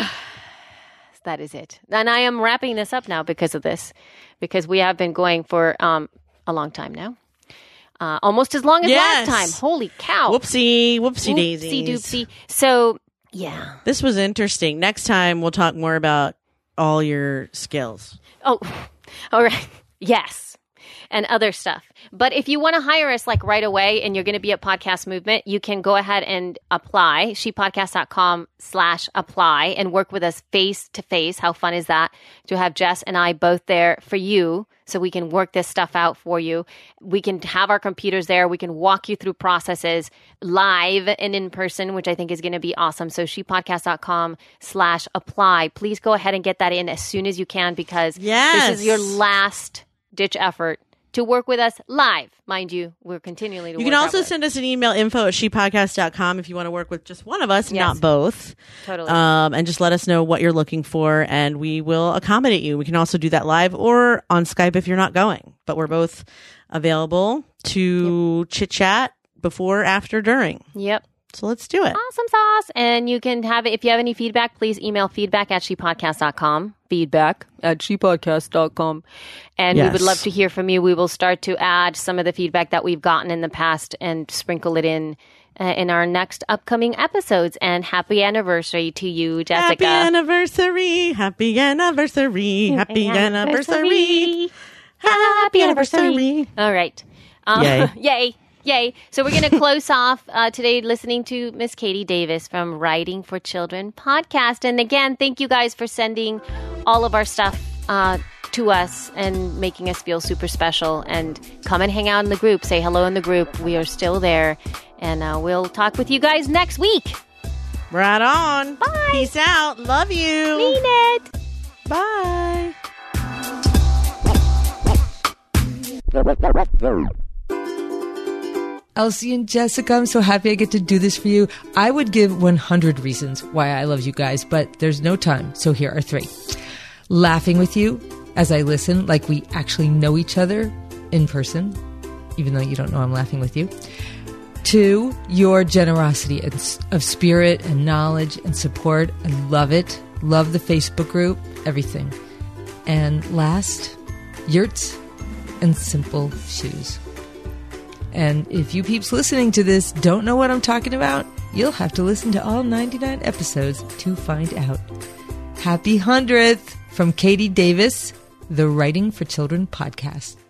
that is it. And I am wrapping this up now because of this, because we have been going for um, a long time now. Uh, almost as long as Yes. last time. Holy cow. Whoopsie, whoopsie Oopsie daisies. doopsie. So, yeah. This was interesting. Next time, we'll talk more about all your skills. Oh, all right. Yes. And other stuff. But if you want to hire us like right away and you're going to be at Podcast Movement, you can go ahead and apply, shepodcast.com slash apply and work with us face to face. How fun is that to have Jess and I both there for you so we can work this stuff out for you. We can have our computers there. We can walk you through processes live and in person, which I think is going to be awesome. So shepodcast.com slash apply. Please go ahead and get that in as soon as you can because Yes. this is your last ditch effort to work with us live. Mind you, we're continually to You work can also out with send us an email, info at shepodcast dot com, if you want to work with just one of us, Yes. not both. Totally. Um, and just let us know what you're looking for, and we will accommodate you. We can also do that live or on Skype if you're not going. But we're both available to chit-chat before, after, during. Yep. So let's do it. Awesome sauce. And you can have it. If you have any feedback, please email feedback at shepodcast dot com. Feedback at shepodcast dot com. And we Yes. would love to hear from you. We will start to add some of the feedback that we've gotten in the past and sprinkle it in uh, in our next upcoming episodes. And happy anniversary to you, Jessica. Happy anniversary. Happy anniversary. Happy anniversary. Happy anniversary. All right. Um, Yay. Yay. Yay. So we're going to close off uh, today listening to Miss Katie Davis from Writing for Children podcast. And again, thank you guys for sending all of our stuff uh, to us and making us feel super special. And come and hang out in the group. Say hello in the group. We are still there. And uh, we'll talk with you guys next week. Right on. Bye. Peace out. Love you. Mean it. Bye. Elsie and Jessica, I'm so happy I get to do this for you. I would give one hundred reasons why I love you guys, but there's no time, so here are three. Laughing with you as I listen, like we actually know each other in person, even though you don't know I'm laughing with you. Two, your generosity of spirit and knowledge and support. I love it. Love the Facebook group, everything. And last, yurts and simple shoes. And if you peeps listening to this don't know what I'm talking about, you'll have to listen to all ninety-nine episodes to find out. Happy hundredth from Katie Davis, the Writing for Children podcast.